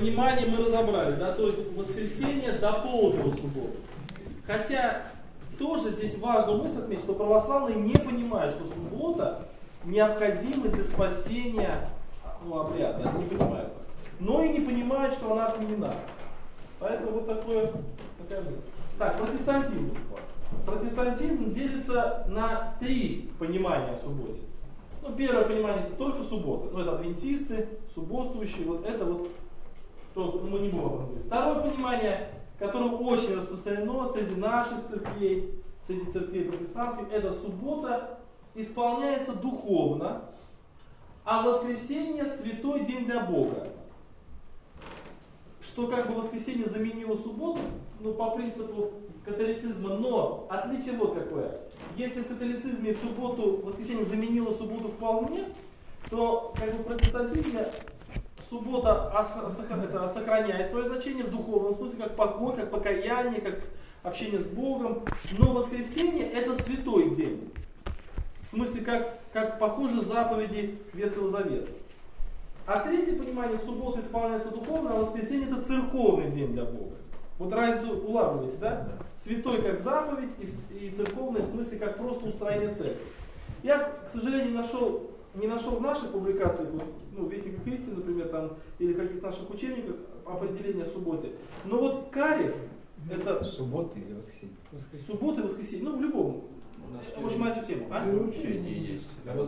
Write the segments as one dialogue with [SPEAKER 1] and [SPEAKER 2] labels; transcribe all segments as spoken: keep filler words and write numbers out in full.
[SPEAKER 1] понимание мы разобрали, да, то есть воскресенье дополнило субботу. Хотя тоже здесь важную мысль отметить, что православные не понимают, что суббота необходима для спасения, ну, обряда, не понимают. Но и не понимают, что она отменена. Поэтому вот такое, такая мысль. Так, протестантизм. Протестантизм делится на три понимания о субботе. Ну, первое понимание это только суббота. Ну, это адвентисты, субботствующие, вот это вот, то, ну, мы не будем об этом говорить. Второе понимание, которое очень распространено среди наших церквей, среди церквей протестантских, это суббота исполняется духовно, а воскресенье святой день для Бога. Что как бы воскресенье заменило субботу, ну, по принципу католицизма, но отличие вот какое. Если в католицизме субботу, воскресенье заменило субботу вполне, то как бы в протестантизме суббота это сохраняет свое значение в духовном смысле, как покой, как покаяние, как общение с Богом. Но воскресенье это святой день. В смысле, как, как похоже заповеди Ветхого Завета. А третье понимание, суббота исполняется духовно, а воскресенье это церковный день для Бога. Вот разницу улавливаете, да? Святой как заповедь и, и церковный в смысле как просто устроение церкви. Я, к сожалению, не нашел, не нашел в наших публикациях, ну, Вестниках истины, например, там, или каких-то наших учебниках определения о субботе. Но вот Карев, это...
[SPEAKER 2] Суббота или воскресенье?
[SPEAKER 1] Суббота и воскресенье, ну в любом. В общем, эту тему. А?
[SPEAKER 2] Учение есть.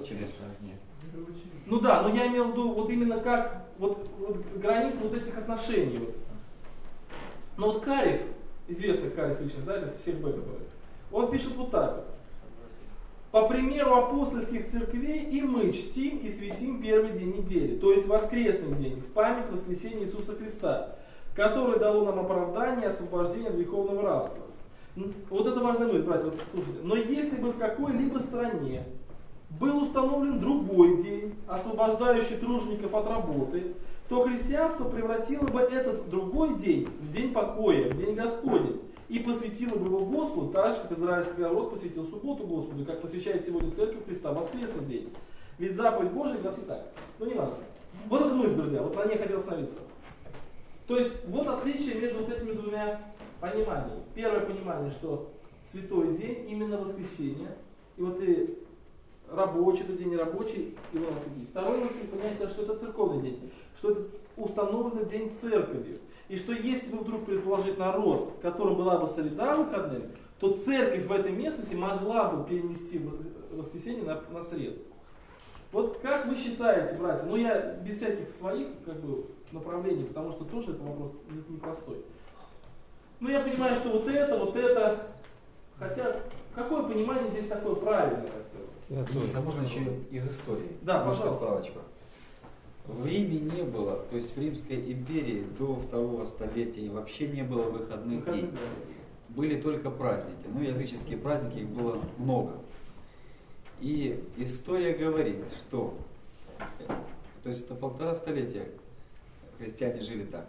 [SPEAKER 1] Ну да, но я имел в виду вот именно как вот, вот границы вот этих отношений. Вот. Но вот Карев, известный Карев личность, да, это всех Б, который, он пишет вот так. По примеру апостольских церквей и мы чтим и светим первый день недели, то есть воскресный день, в память воскресения Иисуса Христа, который дало нам оправдание и освобождение от греховного рабства. Вот это важная мысль, братья, вот слушайте. Но если бы в какой-либо стране был установлен другой день, освобождающий тружеников от работы, то христианство превратило бы этот другой день в день покоя, в день Господень, и посвятило бы его Господу, так же, как израильский народ посвятил субботу Господу, как посвящает сегодня Церковь Христа воскресный день. Ведь заповедь Божия гласит так. Ну не надо. Вот эта мысль, друзья, вот на ней хотел остановиться. То есть вот отличие между вот этими двумя пониманиями. Первое понимание, что святой день именно воскресенье, и вот и рабочий, это день рабочий, его на святить. Второе понятие, что это церковный день, что это установленный день церковью. И что если бы вдруг предположить народ, которым была бы среда выходными, то церковь в этой местности могла бы перенести воскресенье на, на среду. Вот как вы считаете, братья, ну я без всяких своих как бы, направлений, потому что тоже это вопрос непростой. Ну я понимаю, что вот это, вот это, хотя какое понимание здесь такое правильное?
[SPEAKER 2] Если можно еще из истории.
[SPEAKER 1] Да, пожалуйста.
[SPEAKER 2] Справочку. В Риме не было, то есть в Римской империи до второго столетия вообще не было выходных
[SPEAKER 1] Выходных,
[SPEAKER 2] дней.
[SPEAKER 1] да.
[SPEAKER 2] Были только праздники. Ну, языческие праздники, их было много. И история говорит, что, то есть это полтора столетия христиане жили так.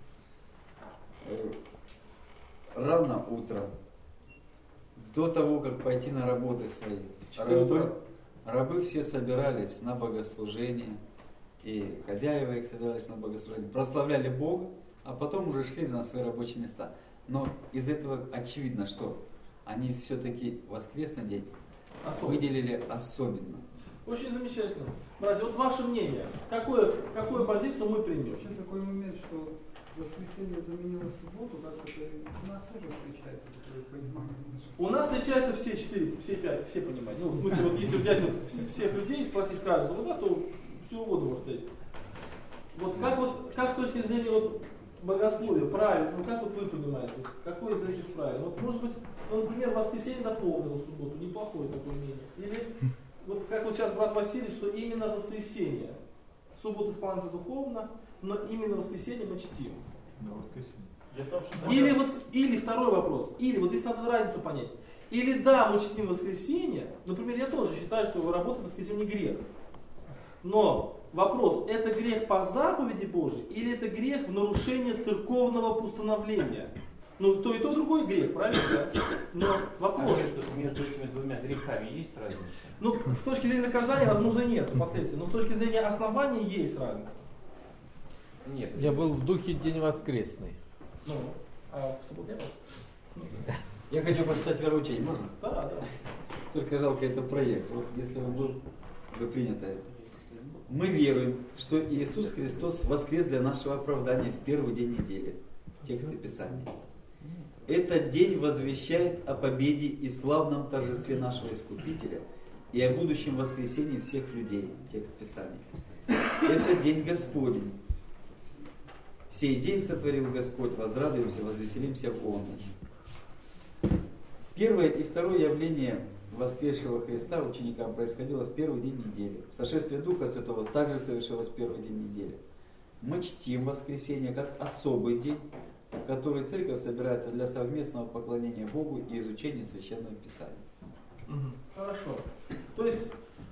[SPEAKER 2] Рано утром, до того, как пойти на работы свои, рабы, рабы все собирались на богослужение, и хозяева их собирались на богослужение, прославляли Бога, а потом уже шли на свои рабочие места. Но из этого очевидно, что они все-таки воскресный день особенно выделили особенно.
[SPEAKER 1] Очень замечательно. Братья, вот ваше мнение, какое, какую позицию мы примем?
[SPEAKER 3] Вообще такой момент, что воскресенье заменило субботу, как это у нас тоже встречается такое понимание.
[SPEAKER 1] У нас встречаются все четыре, все пять, все понимания. Ну, в смысле, вот если взять вот всех людей и спросить каждого, да, то все угодно может встретить. Вот как вот, как с точки зрения вот богословия, правильно, ну как вот вы понимаете, какой из этих правильно? Вот может быть, ну, например, воскресенье дополнило субботу, неплохое такое мнение. Или вот как вот сейчас брат Василий, что именно воскресенье. Суббота исполняется духовно, но именно воскресенье мы чтим.
[SPEAKER 4] Да, воскресенье.
[SPEAKER 1] Или, воск... или второй вопрос, или вот здесь надо разницу понять. Или да, мы чтим воскресенье, например, я тоже считаю, что работа в воскресенье грех. Но вопрос, это грех по заповеди Божией, или это грех в нарушение церковного постановления? Ну, то и то, другой грех, правильно? Да? Но вопрос.
[SPEAKER 5] А между, между этими двумя грехами есть разница?
[SPEAKER 1] Ну, с точки зрения наказания, возможно, нет последствий, но с точки зрения основания есть разница.
[SPEAKER 5] Нет.
[SPEAKER 4] Я был в духе День Воскресный.
[SPEAKER 1] Ну, а в субботу не было?
[SPEAKER 2] Я хочу прочитать вероучение, можно?
[SPEAKER 1] Да, да.
[SPEAKER 2] Только жалко, это проект. Вот если бы был бы принято это. Мы веруем, что Иисус Христос воскрес для нашего оправдания в первый день недели. Тексты Писания. Этот день возвещает о победе и славном торжестве нашего Искупителя и о будущем воскресении всех людей. Текст Писания. Это день Господень. Сей день сотворил Господь, возрадуемся, возвеселимся в Он. Первое и второе явление воскресшего Христа ученикам происходило в первый день недели. Сошествие Духа Святого также совершилось в первый день недели. Мы чтим воскресенье как особый день, в который церковь собирается для совместного поклонения Богу и изучения Священного Писания.
[SPEAKER 1] Угу. Хорошо. То есть,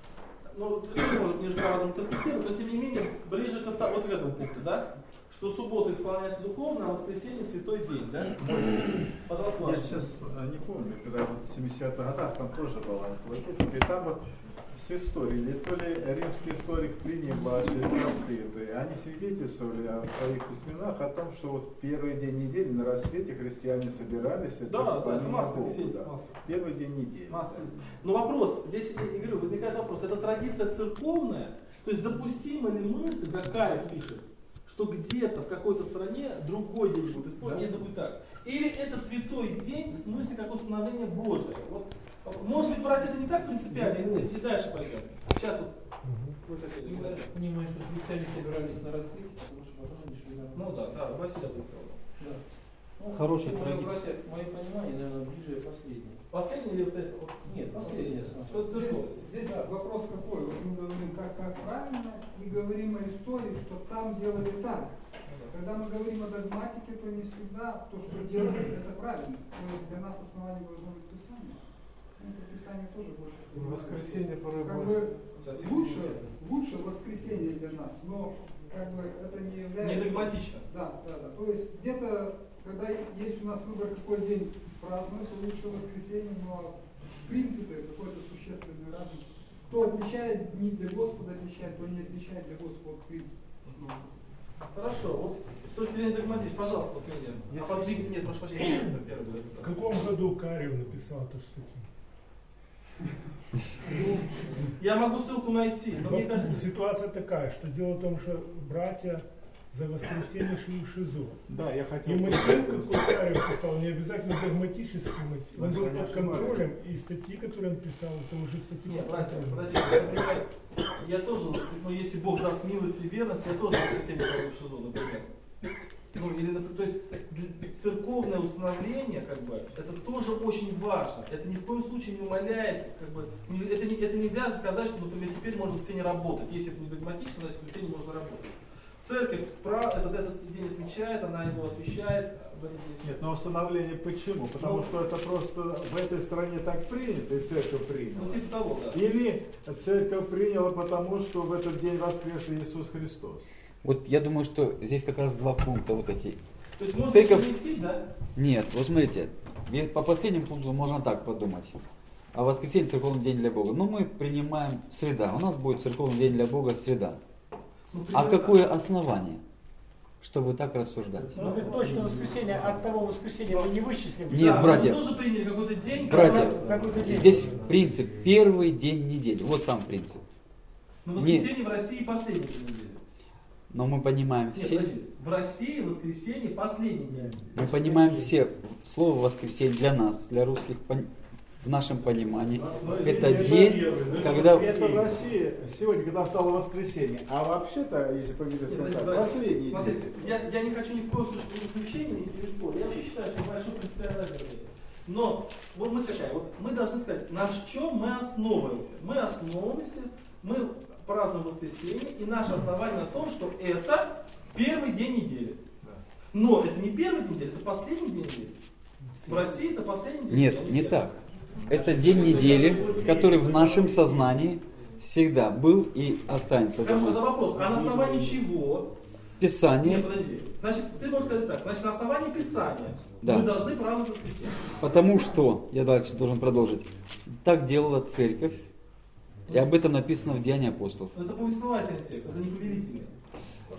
[SPEAKER 1] ну, немножко по-разному интерпретировать, но тем не менее, ближе ко второму, вот к этому пункту, да? Что суббота исполняется духовно, а воскресенье святой день, да? Пожалуйста,
[SPEAKER 6] Я
[SPEAKER 1] Маша.
[SPEAKER 6] сейчас не помню, когда вот в семидесятых годах там тоже была энциклопедия, и там вот с историей, или то ли римский историк Плиний Младший, Тациты, они свидетельствовали о своих письменах о том, что вот первый день недели на рассвете христиане собирались.
[SPEAKER 1] Да, да, это масса
[SPEAKER 6] Богу,
[SPEAKER 1] свидетельств,
[SPEAKER 6] да.
[SPEAKER 1] масса.
[SPEAKER 6] Первый день недели.
[SPEAKER 1] Масса. Но вопрос, здесь, я говорю, возникает вопрос, это традиция церковная, то есть допустима ли мысль, как Карев пишет, что где-то в какой-то стране другой день будет исполнен, это будет так. Или это святой день в смысле как установление Божие. Вот, может быть, брать это не так принципиально, и, и дальше пойдем. Сейчас вот. Вы хотели,
[SPEAKER 5] Ну,
[SPEAKER 1] да?
[SPEAKER 5] я так понимаю, что христиане собирались на рассвете, потому что потом они шли на...
[SPEAKER 1] Ну да, да, Василий Абдусов.
[SPEAKER 5] Да. Ну,
[SPEAKER 4] Хорошая
[SPEAKER 5] мое,
[SPEAKER 4] традиция.
[SPEAKER 5] братья, мое понимание, наверное, ближе последнее.
[SPEAKER 1] Последний или вот это? Вот?
[SPEAKER 5] Нет, последнее.
[SPEAKER 1] Что это
[SPEAKER 3] Здесь,
[SPEAKER 1] церковь?
[SPEAKER 3] здесь вопрос какой? Вот мы говорим, как, как правильно, и говорим о истории, что там делали так. Когда мы говорим о догматике, то не всегда то, что делали, это правильно. То есть для нас основанием должно быть Писание. Ну, это Писание тоже больше.
[SPEAKER 4] Воскресенье порой
[SPEAKER 3] Как
[SPEAKER 4] больше.
[SPEAKER 3] бы
[SPEAKER 1] Сейчас,
[SPEAKER 3] лучше,
[SPEAKER 1] извините.
[SPEAKER 3] лучше воскресенье для нас, но как бы это не является...
[SPEAKER 1] Не догматично.
[SPEAKER 3] Да, да, да. То есть где-то, когда есть у нас выбор, какой день праздновать, то лучше воскресенье, но в принципе какой-то существенный разница. Кто отвечает дни для Господа, отвечает, кто не отвечает для Господа в принципе.
[SPEAKER 1] Хорошо, вот с точки зрения догматичности, пожалуйста, вот меня. А подвиг... Нет, прошу прощения, первый.
[SPEAKER 7] В каком году Карев написал эту статью?
[SPEAKER 1] Я могу ссылку найти, но мне кажется...
[SPEAKER 7] Ситуация такая, что дело в том, что братья за воскресенье шли в ШИЗО.
[SPEAKER 6] Да, я хотел...
[SPEAKER 7] И мотив, какой Карев писал, не обязательно догматический мотив. Он был под контролем, и статьи, которые он писал, это уже статьи...
[SPEAKER 1] Нет,
[SPEAKER 7] под
[SPEAKER 1] братья,
[SPEAKER 7] контролем.
[SPEAKER 1] подождите, например, я тоже, ну, если Бог даст милость и верность, я тоже в воскресенье пойду в ШИЗО, например. Ну, или, то есть, церковное установление, как бы, это тоже очень важно. Это ни в коем случае не умаляет, как бы, не, это, не, это нельзя сказать, что, например, теперь можно в воскресенье работать. Если это не догматично, значит, в воскресенье можно работать. Церковь этот, этот день отмечает, она его освящает. В этом день.
[SPEAKER 6] Нет, но установление почему? Потому
[SPEAKER 1] Ну,
[SPEAKER 6] что это просто в этой стране так принято, и церковь приняла.
[SPEAKER 1] Ну, типа того, да.
[SPEAKER 6] Или церковь приняла потому, что в этот день воскрес Иисус Христос.
[SPEAKER 2] Вот я думаю, что здесь как раз два пункта вот эти.
[SPEAKER 1] То есть можно
[SPEAKER 2] Церковь-
[SPEAKER 1] совместить, да?
[SPEAKER 2] Нет, вот смотрите, ведь по последнему пункту можно так подумать. А воскресенье церковный день для Бога. Ну мы принимаем среда. У нас будет церковный день для Бога среда.
[SPEAKER 1] Ну,
[SPEAKER 2] А
[SPEAKER 1] примерно
[SPEAKER 2] какое основание, чтобы так рассуждать?
[SPEAKER 8] Ну, это точно воскресенье, от того воскресенья мы не вычислим.
[SPEAKER 2] Нет,
[SPEAKER 1] да,
[SPEAKER 2] братья.
[SPEAKER 1] Мы тоже приняли какой-то день,
[SPEAKER 2] Братья,
[SPEAKER 1] который-
[SPEAKER 8] Какой-то день.
[SPEAKER 2] здесь принцип первый день недели. Вот сам принцип.
[SPEAKER 1] Но воскресенье в России последний день недели.
[SPEAKER 2] Но мы понимаем
[SPEAKER 1] Нет,
[SPEAKER 2] все,
[SPEAKER 1] подожди. В России воскресенье последний день.
[SPEAKER 2] мы понимаем все, слово воскресенье для нас, для русских, пон- в нашем понимании, это день, когда...
[SPEAKER 6] Это в России сегодня, когда стало воскресенье. А вообще-то, если поверить,
[SPEAKER 1] Нет, подожди,
[SPEAKER 6] так,
[SPEAKER 1] подожди.
[SPEAKER 6] последний
[SPEAKER 1] Смотрите,
[SPEAKER 6] день.
[SPEAKER 1] я, я не хочу ни в коем случае исключения нести в спор. Я вообще считаю, что большой принципиальный разница. Но вот мысль какая, вот мы должны сказать, на чем мы основываемся. Мы основываемся, мы празднуем воскресенье, и наше основание на том, что это первый день недели. Но это не первый день недели, это последний день недели. В России это последний день
[SPEAKER 2] Нет,
[SPEAKER 1] недели.
[SPEAKER 2] не так. Это день недели, который в нашем сознании всегда был и останется.
[SPEAKER 1] Хорошо, это
[SPEAKER 2] думаю.
[SPEAKER 1] вопрос. А на основании чего?
[SPEAKER 2] Писание,
[SPEAKER 1] Нет, подожди. Значит, ты можешь сказать так. Значит, на основании Писания
[SPEAKER 2] Да.
[SPEAKER 1] мы должны праздновать воскресенье.
[SPEAKER 2] потому что, я дальше должен продолжить, так делала церковь, и об этом написано в Деянии апостолов.
[SPEAKER 1] Это повествовательный текст, это не повелительный.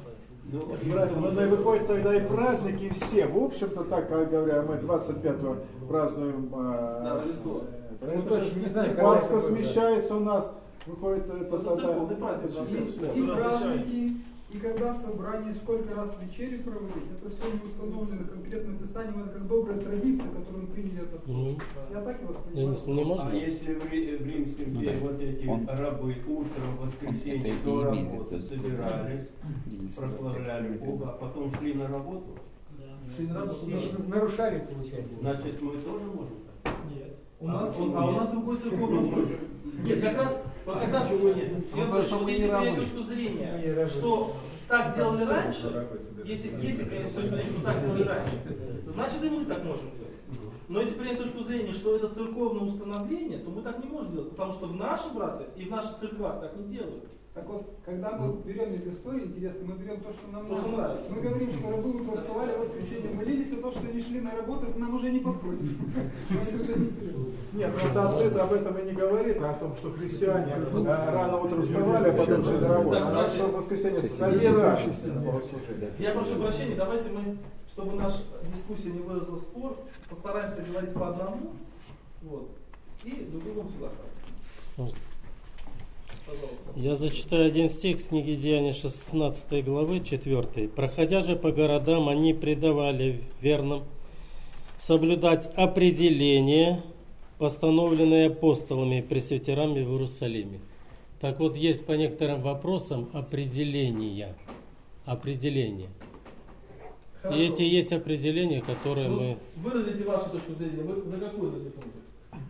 [SPEAKER 6] Братья, ну да, выходит тогда и праздники все. В общем-то, так как говоря, мы двадцать пятого празднуем
[SPEAKER 1] Да, Рождество.
[SPEAKER 6] Это,
[SPEAKER 8] Ну,
[SPEAKER 6] это
[SPEAKER 8] точно
[SPEAKER 6] же
[SPEAKER 8] не знаю, когда
[SPEAKER 6] Пасха
[SPEAKER 8] это будет,
[SPEAKER 6] смещается у нас. Выходит это
[SPEAKER 1] Это
[SPEAKER 6] тогда.
[SPEAKER 1] церковный праздник,
[SPEAKER 6] Это
[SPEAKER 1] да.
[SPEAKER 6] число.
[SPEAKER 3] И праздники, и когда собрание, сколько раз вечерю проводить, это все не установлено конкретным писанием, это как добрая традиция, которую мы приняли от отцов.
[SPEAKER 9] Мгм.
[SPEAKER 3] Я так и
[SPEAKER 9] Не,
[SPEAKER 3] воспринимаю.
[SPEAKER 9] не можно?
[SPEAKER 10] А если в, Ри- в Римской
[SPEAKER 2] Ну
[SPEAKER 10] империи
[SPEAKER 2] да.
[SPEAKER 10] вот эти
[SPEAKER 2] Он-
[SPEAKER 10] рабы утром, в воскресенье
[SPEAKER 2] это и
[SPEAKER 10] до
[SPEAKER 2] имеет
[SPEAKER 10] работы
[SPEAKER 2] это.
[SPEAKER 10] собирались,
[SPEAKER 2] Денис,
[SPEAKER 10] прославляли
[SPEAKER 2] текст.
[SPEAKER 10] Бога, а потом шли на работу,
[SPEAKER 1] Шли на работу, да.
[SPEAKER 8] Значит, нарушали, получается.
[SPEAKER 10] значит мы тоже можем так?
[SPEAKER 5] Нет.
[SPEAKER 1] У нас, он- а у нас другой церковный устрой. Нет, как раз, вот как раз, я говорю, вот если принять точку зрения, что так делали раньше, если, если принять точку зрения, что так делали раньше, значит и мы так можем делать. Но если принять точку зрения, что это церковное установление, то мы так не можем делать, потому что в нашем братстве и в наших церквах так не делают.
[SPEAKER 3] Так вот, когда мы берем из истории, интересно, мы берем то, что нам
[SPEAKER 1] То, что
[SPEAKER 3] нравится.
[SPEAKER 1] нравится.
[SPEAKER 3] Мы говорим, что рабы утром вставали, в воскресенье молились, а то, что они шли на работу, это нам уже не подходит.
[SPEAKER 6] Нет, ну это отсюда об этом и не говорит, а о том, что христиане э, рано утром вставали, а потом шли на работу.
[SPEAKER 1] Так,
[SPEAKER 6] А что в воскресенье собирались.
[SPEAKER 1] Я прошу прощения, давайте мы, чтобы наша дискуссия не выросла в спор, постараемся говорить по одному, вот, и друг другом соглашаться. Пожалуйста.
[SPEAKER 9] Я зачитаю один стих с книги Деяния шестнадцатой главы, четвёртой. «Проходя же по городам, они предавали верным соблюдать определения, постановленные апостолами и пресвитерами в Иерусалиме». Так вот, есть по некоторым вопросам определения. Определения.
[SPEAKER 1] Хорошо.
[SPEAKER 9] И эти есть определения, которые
[SPEAKER 1] Ну,
[SPEAKER 9] мы...
[SPEAKER 1] Выразите вашу точку зрения. Вы за какой из этих пунктов?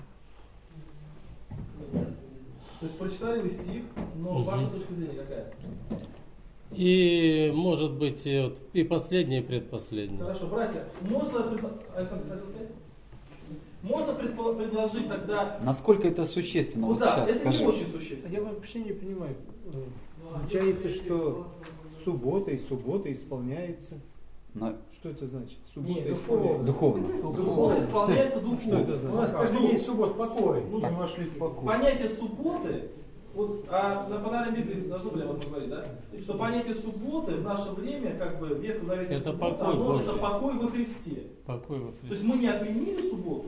[SPEAKER 1] То есть прочитали вы стих, но
[SPEAKER 9] Мгм.
[SPEAKER 1] ваша точка зрения какая?
[SPEAKER 9] И, может быть, и, вот, и последнее, и предпоследнее.
[SPEAKER 1] Хорошо, братья, можно, предла- а это хотел сказать? Можно предпо- предложить тогда...
[SPEAKER 2] Насколько это существенно?
[SPEAKER 1] Ну
[SPEAKER 2] Вот
[SPEAKER 1] да,
[SPEAKER 2] сейчас
[SPEAKER 1] это
[SPEAKER 2] скажи.
[SPEAKER 1] не очень существенно.
[SPEAKER 8] Я вообще не понимаю. Получается, что суббота и суббота исполняется.
[SPEAKER 2] Но
[SPEAKER 8] Что это значит? Суббота
[SPEAKER 5] Нет,
[SPEAKER 8] исполняется.
[SPEAKER 2] духовно.
[SPEAKER 1] Суббота исполняется духовно.
[SPEAKER 8] Что это
[SPEAKER 5] У нас
[SPEAKER 8] значит?
[SPEAKER 5] каждый день суббот покой.
[SPEAKER 1] Ну,
[SPEAKER 8] Мы вошли в покой.
[SPEAKER 1] понятие субботы, вот, а на банальной Библии должны были об этом говорить, да? Что понятие субботы в наше время, как бы ветхозаветная
[SPEAKER 9] Это
[SPEAKER 1] суббота,
[SPEAKER 9] покой
[SPEAKER 1] оно,
[SPEAKER 9] Божий.
[SPEAKER 1] это покой во Христе.
[SPEAKER 9] Покой во
[SPEAKER 1] То
[SPEAKER 9] Христе.
[SPEAKER 1] есть мы не отменили субботу,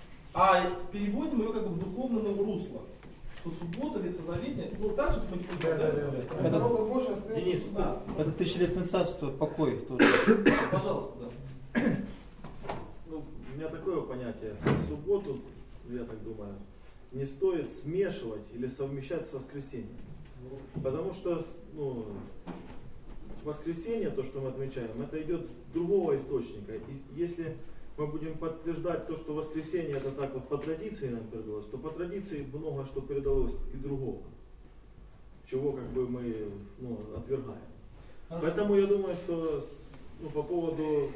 [SPEAKER 1] а переводим ее как бы в духовное русло. Что суббота ветхозаветная, ну так же мы не понимаем.
[SPEAKER 3] А дорога Божия остается
[SPEAKER 5] Денис,
[SPEAKER 3] сюда.
[SPEAKER 5] это тысячелетное царство, покой тоже.
[SPEAKER 1] Пожалуйста, да.
[SPEAKER 11] Ну, у меня такое понятие. С- Субботу, я так думаю, не стоит смешивать или совмещать с воскресеньем. Потому что ну, воскресенье, то, что мы отмечаем, это идет с другого источника. И если мы будем подтверждать то, что воскресенье это так вот по традиции нам передалось, то по традиции много что передалось и другого, чего как бы мы ну, отвергаем.
[SPEAKER 1] Хорошо.
[SPEAKER 11] Поэтому я думаю, что с- ну, по поводу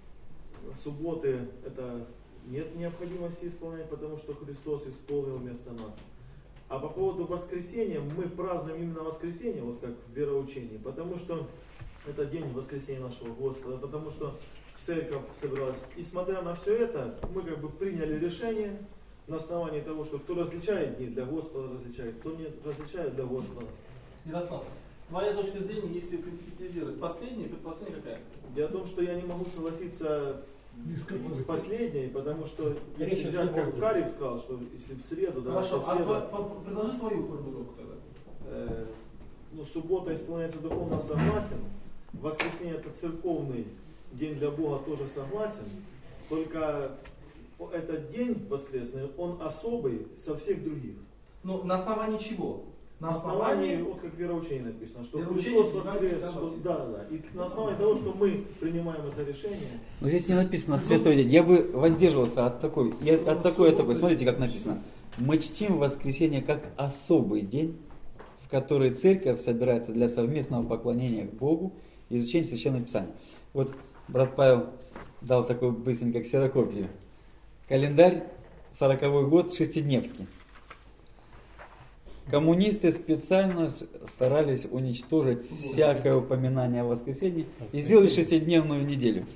[SPEAKER 11] субботы это нет необходимости исполнять, потому что Христос исполнил вместо нас. А по поводу воскресения, мы празднуем именно воскресенье, вот как в вероучении, потому что это день воскресения нашего Господа, потому что церковь собиралась. И смотря на все это, мы как бы приняли решение на основании того, что кто различает дни для Господа различает, кто не различает для Господа.
[SPEAKER 1] Ярослав, твоя точка зрения, если конкретизировать, последняя и предпоследняя какая?
[SPEAKER 11] Дело в том, что я не могу согласиться
[SPEAKER 7] Ни с какой.
[SPEAKER 11] с последней, потому что
[SPEAKER 5] Речь
[SPEAKER 11] если
[SPEAKER 5] о
[SPEAKER 11] взять, как
[SPEAKER 5] субботе.
[SPEAKER 11] Карев сказал, что если в среду, да,
[SPEAKER 1] Хорошо,
[SPEAKER 11] в
[SPEAKER 1] а
[SPEAKER 11] среду,
[SPEAKER 1] тва- фо- предложи свою формулировку тогда.
[SPEAKER 11] э, ну, суббота исполняется духовно, согласен. Воскресенье это церковный день для Бога, тоже согласен. Только этот день воскресный, он особый со всех других.
[SPEAKER 1] Ну, на основании чего?
[SPEAKER 11] На основании, вот как в вероучении написано, что
[SPEAKER 1] Вероучение
[SPEAKER 11] Христос воскрес,
[SPEAKER 1] принимается
[SPEAKER 11] что,
[SPEAKER 1] Баптист.
[SPEAKER 11] да, да, да. И на основании того, что мы принимаем это решение,
[SPEAKER 2] Но здесь не написано святой день. Я бы воздерживался от такой. Я, от такой, от такой. Смотрите, как написано. Мы чтим воскресенье как особый день, в который церковь собирается для совместного поклонения к Богу и изучения Священного Писания. Вот брат Павел дал такой быстренько ксерокопию. Календарь, сороковой год, шестидневки. Коммунисты специально старались уничтожить всякое упоминание о воскресенье и сделали шестидневную неделю.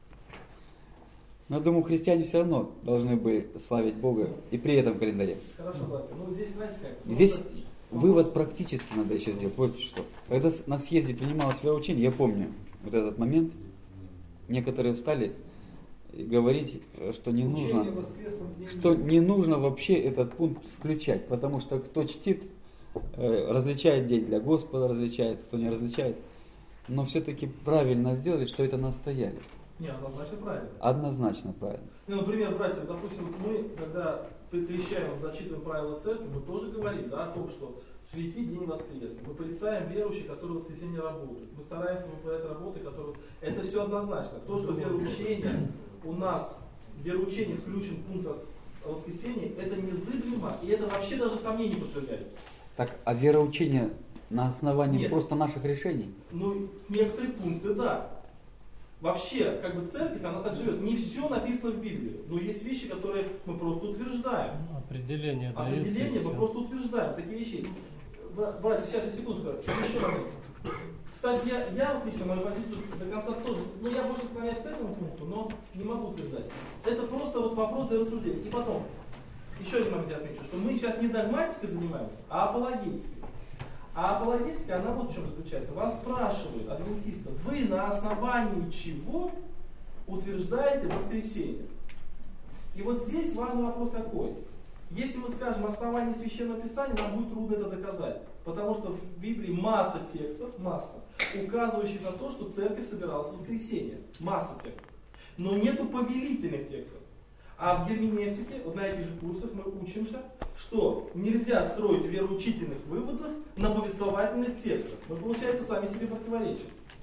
[SPEAKER 2] Но я думаю, христиане все равно должны бы славить Бога и при этом календаре.
[SPEAKER 1] Хорошо, братья. Ну, здесь, знаете как?
[SPEAKER 2] Здесь
[SPEAKER 1] Ну,
[SPEAKER 2] вывод практически надо еще сделать. Вот что. Когда на съезде принималось вероучение, я помню, вот этот момент, некоторые встали и говорить, что не нужно, что не нужно вообще этот пункт включать, потому что кто чтит, различает день для Господа, различает, кто не различает. Но все-таки правильно сделали, что это настояли.
[SPEAKER 1] Не, однозначно правильно.
[SPEAKER 2] Однозначно правильно.
[SPEAKER 1] Ну, например, братья, допустим, мы, когда прикрещаем, зачитываем правила церкви, мы тоже говорим, да, о том, что свети день воскресный. Мы порицаем верующих, которые в воскресенье работают. Мы стараемся выполнять работы, которые... Это все однозначно. То, что вероучение у нас, в вероучении включен пункт о воскресенье, это незыблемо, и это вообще даже сомнений не подвергается.
[SPEAKER 2] Так, а вероучение на основании
[SPEAKER 1] Нет.
[SPEAKER 2] просто наших решений?
[SPEAKER 1] Ну, некоторые пункты, да. Вообще, как бы церковь, она так живет. Не все написано в Библии, но есть вещи, которые мы просто утверждаем.
[SPEAKER 9] Определение дается.
[SPEAKER 1] Определение мы просто утверждаем. Такие вещи есть. Братья, сейчас я секунду скажу. Еще момент. Кстати, я, я вот лично мою позицию до конца тоже, ну я больше склоняюсь к этому пункту, но не могу утверждать. Это просто вот вопрос для рассуждения. И потом, еще один момент я отмечу, что мы сейчас не догматикой занимаемся, а апологетикой. А апологетика, она вот в чем заключается. Вас спрашивают, адвентисты, вы на основании чего утверждаете воскресенье? И вот здесь важный вопрос какой. Если мы скажем на основании Священного Писания, нам будет трудно это доказать. Потому что в Библии масса текстов, масса, указывающих на то, что церковь собиралась в воскресенье. Масса текстов. Но нету повелительных текстов. А в герменевтике, вот на этих же курсах мы учимся, что нельзя строить вероучительных выводов на повествовательных текстах. Мы, получается, сами себе противоречим.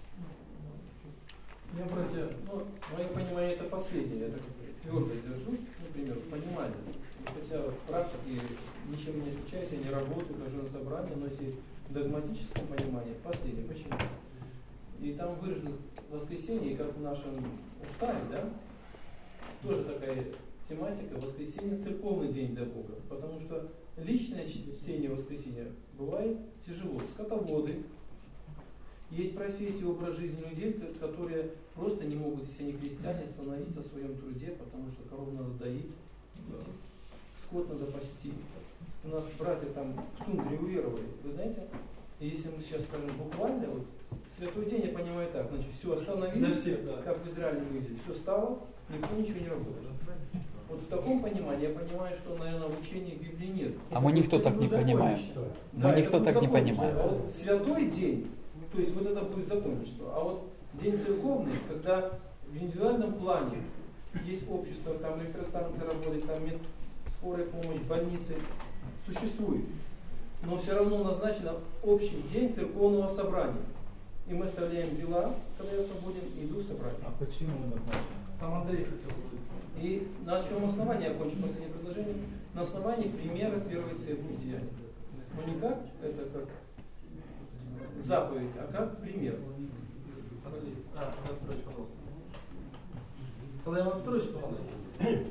[SPEAKER 5] Я, братья, ну, мое понимание это последнее. Я так твердо держусь, например, в понимании. Хотя в практике ничем не отличаюсь, я не работаю, хожу на собрания, но если в догматическом понимании, последнее. Почему? И там выражено воскресенье, и как в нашем уставе, да, тоже такая тематика воскресенье, церковный день для Бога. Потому что личное чтение воскресенья бывает тяжело. Скотоводы, есть профессии, образ жизни людей, которые просто не могут, если они христиане, остановиться в своем труде, потому что корову надо доить, скот надо пасти. У нас братья там в тундре уверовали, вы знаете, и если мы сейчас скажем буквально, вот, святой день я понимаю так, значит, все остановилось,
[SPEAKER 1] всех, да.
[SPEAKER 5] как в Израиле мы видели, все стало, никто ничего не работает. Вот в таком понимании я понимаю, что, наверное, в учении Библии нет.
[SPEAKER 2] А мы никто так не понимаем. Мы
[SPEAKER 5] Да,
[SPEAKER 2] никто так не понимаем.
[SPEAKER 5] А вот святой день, то есть вот это будет законничество. А вот день церковный, когда в индивидуальном плане есть общество, там электростанция работает, там нет скорая помощь, больницы, существует. Но все равно назначен общий день церковного собрания. И мы оставляем дела, когда я свободен, и иду в собрание.
[SPEAKER 6] А почему назначено?
[SPEAKER 1] Там Андрей хотел бы.
[SPEAKER 5] И на чем основании, я кончу последнее предложение, на основании примера первой церкви деяний. Но не как это как заповедь, а как пример.
[SPEAKER 1] А, Иван Петрович, пожалуйста. Тогда Иван Петрович, пожалуйста.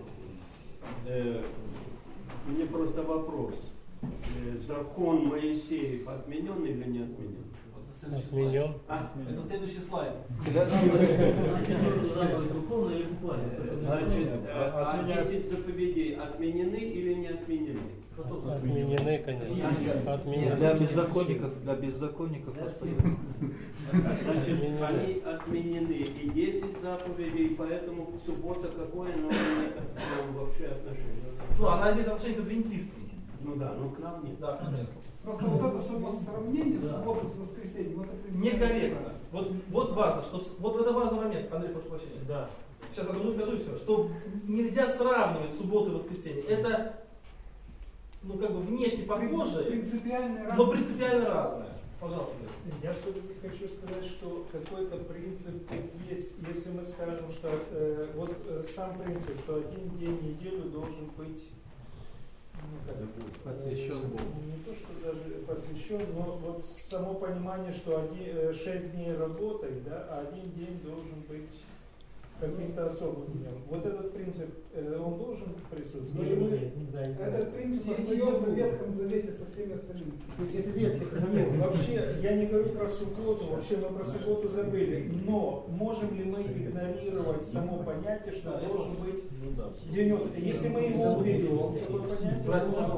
[SPEAKER 10] Мне просто вопрос. Закон Моисеев отменен или не отменен?
[SPEAKER 9] Отменен.
[SPEAKER 10] А?
[SPEAKER 1] Это следующий слайд.
[SPEAKER 10] Духовно или буквально? Значит, а десять заповедей отменены или не отменены?
[SPEAKER 9] Отменены, конечно. Отменены.
[SPEAKER 12] Для беззаконников, для беззаконников остаются.
[SPEAKER 10] Значит, они отменены и десять заповедей, поэтому суббота какое, но имеет к нам вообще отношение.
[SPEAKER 1] Ну, она имеет отношение к адвентистам.
[SPEAKER 10] Ну да, но к нам нет.
[SPEAKER 1] Да, конечно.
[SPEAKER 3] Просто вот это само сравнение субботы с воскресеньем, это принципиально
[SPEAKER 1] Некорректно. Вот, вот важно, что с- вот это важный момент, Андрей, прошу прощения. Да. Сейчас одну скажу все, что нельзя сравнивать субботу и воскресенье. Это, ну, как бы внешне похожие,
[SPEAKER 3] принципиально
[SPEAKER 1] но
[SPEAKER 3] разные.
[SPEAKER 1] принципиально разное. Пожалуйста.
[SPEAKER 7] Я все-таки хочу сказать, что какой-то принцип есть. Если мы скажем, что э, вот э, сам принцип, что один день в неделю должен быть ну, как,
[SPEAKER 4] Посвящен
[SPEAKER 7] э,
[SPEAKER 4] Богу.
[SPEAKER 7] Не то, что даже посвящен, но вот само понимание, что один, э, шесть дней работать, да, а один день должен быть каким-то особым днем. Вот этот принцип, э, он должен присутствовать?
[SPEAKER 9] Нет, нет, нет, да,
[SPEAKER 3] Этот принцип остается в Ветхом Завете со всеми остальными.
[SPEAKER 7] Это Ветхий Завет. Вообще, я не говорю про субботу, вообще мы про субботу забыли. Но можем ли мы игнорировать само понятие, что должен быть день отдыха? Если мы его уберем, такое понятие,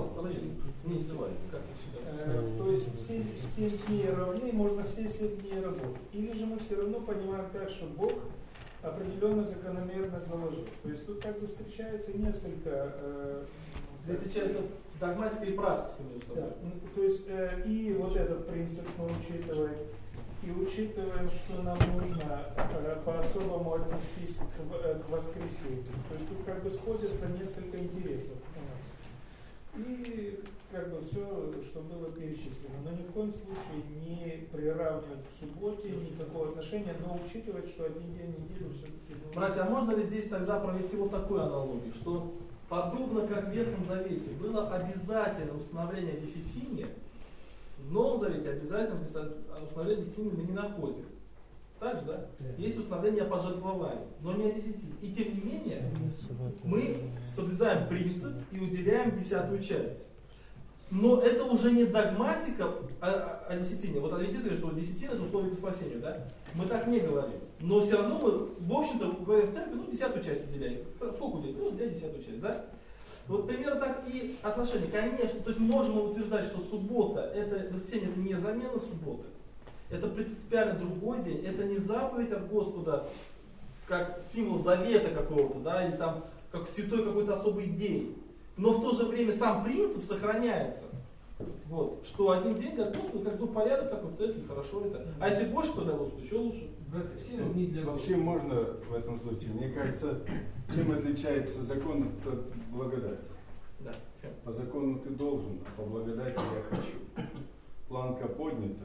[SPEAKER 1] не издевайтесь, как ты считаешь?
[SPEAKER 7] Э, то есть все семь дней равны, можно все семь дней работать. Или же мы все равно понимаем так, что Бог определенную закономерность заложил. То есть тут как бы встречается несколько... Э,
[SPEAKER 1] Здесь встречается догматика и практика между собой.
[SPEAKER 7] Да, ну, то есть э, и вот этот принцип мы учитываем, и учитываем, что нам нужно э, по-особому отнестись к, э, к воскресенью. То есть тут как бы сходятся несколько интересов у нас. И как бы все, что было перечислено. Но ни в коем случае не приравнивать к субботе, никакого отношения, но учитывать, что один день недели все-таки...
[SPEAKER 1] Братья, а можно ли здесь тогда провести вот такую аналогию, что подобно как в Ветхом Завете было обязательно установление десятины, в Новом Завете обязательно установление десятины мы не находим. Так же, да? Есть установление пожертвований, но не о десятине. И тем не менее, мы соблюдаем принцип и уделяем десятую часть. Но это уже не догматика о, о десятине. Вот адвентисты говорят, что десятина это условие к спасению, да? Мы так не говорим. Но все равно мы, в общем-то, говорим в церкви, ну, десятую часть уделяем. Сколько уделяем? Ну, уделяем десятую часть, да? Вот примерно так и отношения. Конечно, то есть можем утверждать, что суббота, это, воскресенье, это не замена субботы. Это принципиально другой день. Это не заповедь от Господа, как символ завета какого-то, да, или там, как святой какой-то особый день. Но в то же время сам принцип сохраняется. Вот, что один день для Господа, как бы порядок такой в церкви, хорошо это. А если больше, то для Господа еще лучше.
[SPEAKER 13] Вообще можно в этом случае. Мне кажется, чем отличается закон от благодати?
[SPEAKER 1] Да.
[SPEAKER 13] По закону ты должен, а по благодати я хочу. Планка поднята.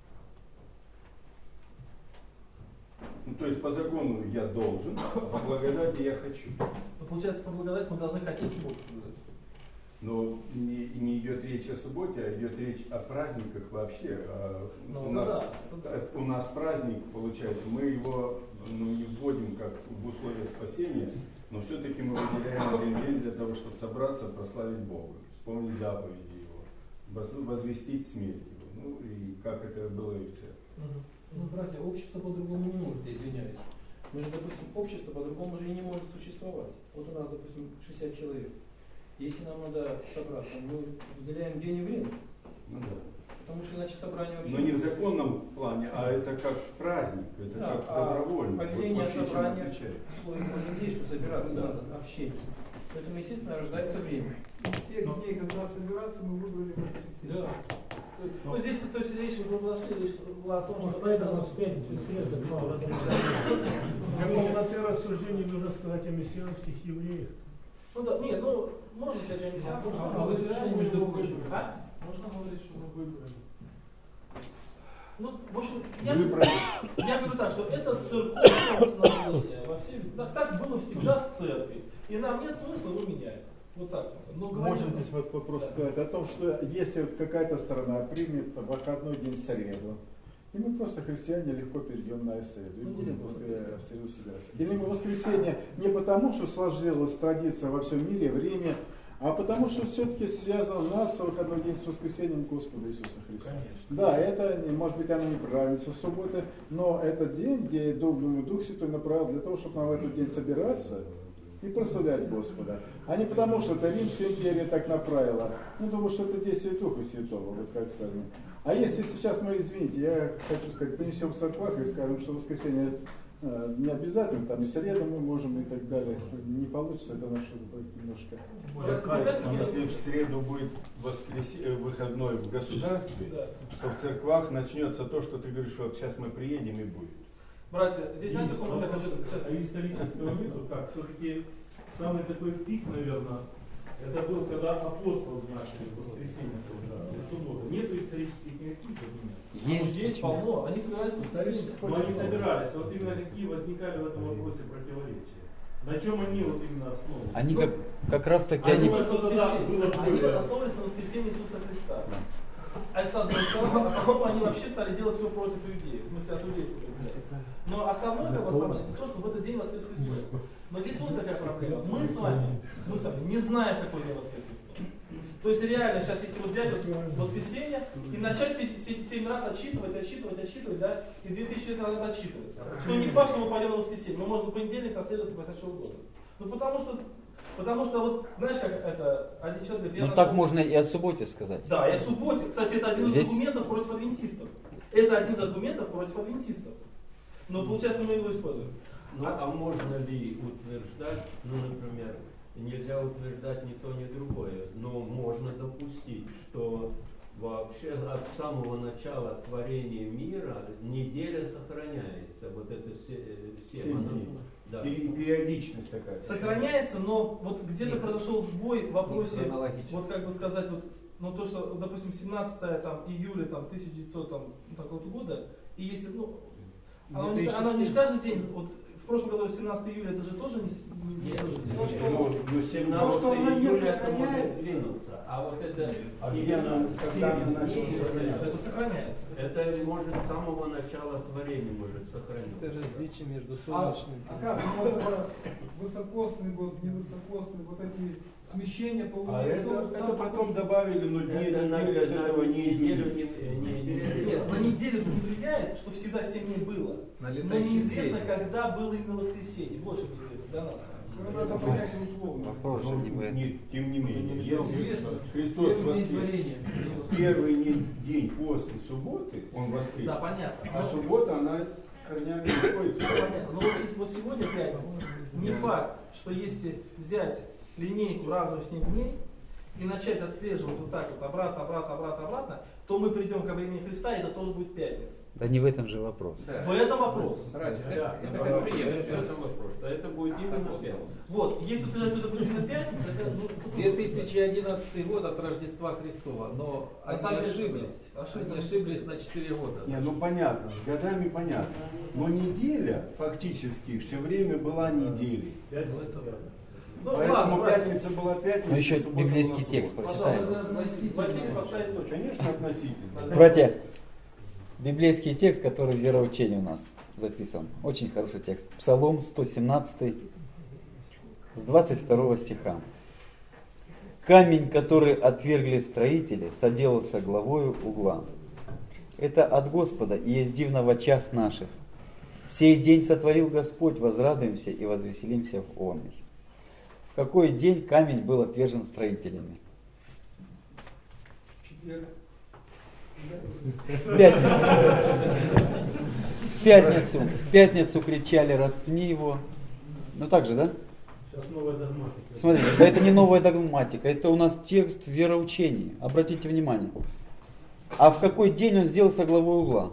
[SPEAKER 13] Ну, то есть по закону я должен, а по благодати я хочу.
[SPEAKER 1] Но получается, по благодати мы должны хотеть субботу соблюдать.
[SPEAKER 13] Но не, не идет речь о субботе, а идет речь о праздниках вообще. А
[SPEAKER 1] ну,
[SPEAKER 13] у, нас,
[SPEAKER 1] да, да.
[SPEAKER 13] у нас праздник, получается, мы его ну, не вводим как в условия спасения, но все-таки мы выделяем один день для того, чтобы собраться, прославить Бога, вспомнить заповеди Его, возвестить смерть Его, ну и как это было и в церкви.
[SPEAKER 5] Ну, братья, общество по-другому не может, я извиняюсь. Мы же, допустим, общество по-другому же и не может существовать. Вот у нас, допустим, шестьдесят человек. Если нам надо собраться, мы выделяем день и время.
[SPEAKER 13] Ну да.
[SPEAKER 5] Потому что иначе собрание вообще...
[SPEAKER 13] Но не в законном плане, а это как праздник, это
[SPEAKER 5] да,
[SPEAKER 13] как
[SPEAKER 5] а
[SPEAKER 13] добровольно.
[SPEAKER 5] повеление
[SPEAKER 13] вот
[SPEAKER 5] о собрании условий Божьих дней, что собираться
[SPEAKER 13] да.
[SPEAKER 5] надо, общение. Поэтому, естественно, рождается время.
[SPEAKER 3] Из всех дней, когда собираться, мы выбрали воскресенье.
[SPEAKER 1] Да. Ну, здесь, то есть, речь мы подошли, речь была о том, что...
[SPEAKER 14] Поэтому в пятницу и среду два различия. Для полноты рассуждений нужно сказать о мессианских евреях.
[SPEAKER 1] Ну да, нет, ну, можно сказать о мессианских,
[SPEAKER 5] а,
[SPEAKER 1] можно
[SPEAKER 5] а вы совершенно между прочим.
[SPEAKER 1] А?
[SPEAKER 14] Можно говорить, что мы выбрали.
[SPEAKER 1] Ну, в общем, я, я говорю так, что это церковное установление во всей, так, так было всегда в церкви. И нам нет смысла его менять. Вот так. Но
[SPEAKER 6] можно здесь вот вопрос да. сказать о том, что если какая-то сторона примет выходной день среду, и мы просто, христиане, легко перейдем на среду и ну, будем в среду собираться. Или мы воскресенье не потому, что сложилась традиция во всем мире, в Риме, а потому что все-таки связан у нас выходной день с воскресением Господа Иисуса Христа. Конечно. Да, это, может быть, оно не правится в субботу, но это день, где думаю, Дух Святой направил для того, чтобы нам в этот день собираться и прославлять Господа. А не потому, что это Римская империя так направила. Ну, думаю, что это действие Духа Святого, вот как сказано. А если сейчас мы, извините, я хочу сказать, принесем в церквах и скажем, что воскресенье э, не обязательно, там и среду мы можем и так далее. Не получится, это наше немножко.
[SPEAKER 13] Так, если в среду будет воскресе... выходной в государстве, да. то в церквах начнется то, что ты говоришь, вот сейчас мы приедем и будет.
[SPEAKER 1] Братья, здесь знаете, какой мы
[SPEAKER 14] хочу... А исторического мифа, как все-таки самый такой пик, наверное, это был, когда апостолы начали в воскресенье собираться, в субботу. Нету исторических никаких
[SPEAKER 1] есть, есть полно, они собирались в воскресенье.
[SPEAKER 14] Но они собирались, вот именно какие возникали в этом вопросе противоречия. На чем они вот именно основаны?
[SPEAKER 2] Они
[SPEAKER 14] ну,
[SPEAKER 2] как, как раз таки
[SPEAKER 1] они,
[SPEAKER 2] они...
[SPEAKER 1] они основывались на воскресенье Иисуса Христа. Александр сказал, а потом они вообще стали делать все против иудеев, в смысле от иудеев. Но основное, как бы, основное, это то, что в этот день воскрес Христос. Но здесь вот какая проблема. Мы с вами, мы с вами не знаем, какой день воскрес Христос. То есть реально сейчас, если вот взять вот воскресенье и начать семь раз отсчитывать, отсчитывать, отсчитывать, да, и две тысячи лет назад отсчитывать, то не факт, что мы пойдем на воскресенье. Мы можем в понедельник наследовать по шестого года. Ну потому что, потому что вот, знаешь, как это, один человек говорит, я
[SPEAKER 2] Ну
[SPEAKER 1] нашел...
[SPEAKER 2] так можно и о субботе сказать.
[SPEAKER 1] Да, и о субботе. Кстати, это один из
[SPEAKER 2] Здесь...
[SPEAKER 1] аргументов против адвентистов. Это один из аргументов против адвентистов. Но получается мы его используем.
[SPEAKER 10] Ну а, а можно ли утверждать, ну, например, нельзя утверждать ни то, ни другое, но можно допустить, что вообще от самого начала творения мира неделя сохраняется, вот это семь дней. Да.
[SPEAKER 13] Периодичность такая.
[SPEAKER 1] Сохраняется, но вот где-то произошел сбой в вопросе, вот как бы сказать, вот, ну то, что, допустим, семнадцатое там, июля там, тысяча девятисотого такого-то года, и если, ну, оно не, оно не каждый день, вот, в прошлом году семнадцатого июля, это же тоже не, не, не тоже день.
[SPEAKER 10] Ну, что, семнадцатого июля это может сдвинуться, а вот это
[SPEAKER 13] а именно, когда она начала
[SPEAKER 1] сохраняться. Это сохраняется.
[SPEAKER 10] Это может с самого начала творения может сохраниться.
[SPEAKER 12] Это различие между
[SPEAKER 3] А,
[SPEAKER 12] солнечным
[SPEAKER 3] а как? Ну, это высокосный год, невысокосный, вот эти смещения по луне.
[SPEAKER 13] А это, это потом добавили, но дни недели от этого не изменились.
[SPEAKER 1] Нет, на неделю не влияет, что всегда семь дней было. Но неизвестно, когда было именно воскресенье. Вот что неизвестно для нас.
[SPEAKER 3] Ну, это понятие условно.
[SPEAKER 2] Вопрос же не в этом.
[SPEAKER 13] Нет, тем не менее, если Христос воскрес, первый день после субботы, он воскрес.
[SPEAKER 1] Да, понятно.
[SPEAKER 13] А суббота, она корнями уходит.
[SPEAKER 1] Понятно. Но вот, вот сегодня пятница. Не факт, что если взять линейку, равную с ним дней, и начать отслеживать вот так вот обратно, обратно, обратно, обратно, то мы придем ко времени Христа, и это тоже будет пятница.
[SPEAKER 2] Да не в этом же вопрос.
[SPEAKER 1] Да. В этом вопрос.
[SPEAKER 10] Да, это, это, это, это, это вопрос. Да, это будет именно пятница. Вот, если утверждать, что это будет именно пятница, это... Ну,
[SPEAKER 12] две тысячи одиннадцатый год от Рождества Христова, но
[SPEAKER 1] а
[SPEAKER 12] они
[SPEAKER 1] сами
[SPEAKER 12] ошиблись.
[SPEAKER 1] ошиблись.
[SPEAKER 12] Они ошиблись на четыре года.
[SPEAKER 13] Не, ну понятно, с годами понятно. Но неделя фактически все время была неделей.
[SPEAKER 1] Ну,
[SPEAKER 13] Поэтому
[SPEAKER 1] ладно,
[SPEAKER 13] пятница была пятница.
[SPEAKER 2] Ну еще библейский текст прочитаем.
[SPEAKER 1] Василий поставит точку.
[SPEAKER 13] Конечно, относительно.
[SPEAKER 2] Братья, библейский текст, который в вероучении у нас записан. Очень хороший текст. Псалом сто семнадцать, с двадцать второго стиха. Камень, который отвергли строители, соделался главою угла. Это от Господа и есть дивно в очах наших. Сей день сотворил Господь, возрадуемся и возвеселимся в он. В какой день камень был отвержен строителями? В пятницу. В пятницу. В пятницу кричали: распни его. Ну так же, да?
[SPEAKER 14] Сейчас новая догматика.
[SPEAKER 2] Смотрите, да это не новая догматика, это у нас текст в вероучении. Обратите внимание. А в какой день он сделался главой угла?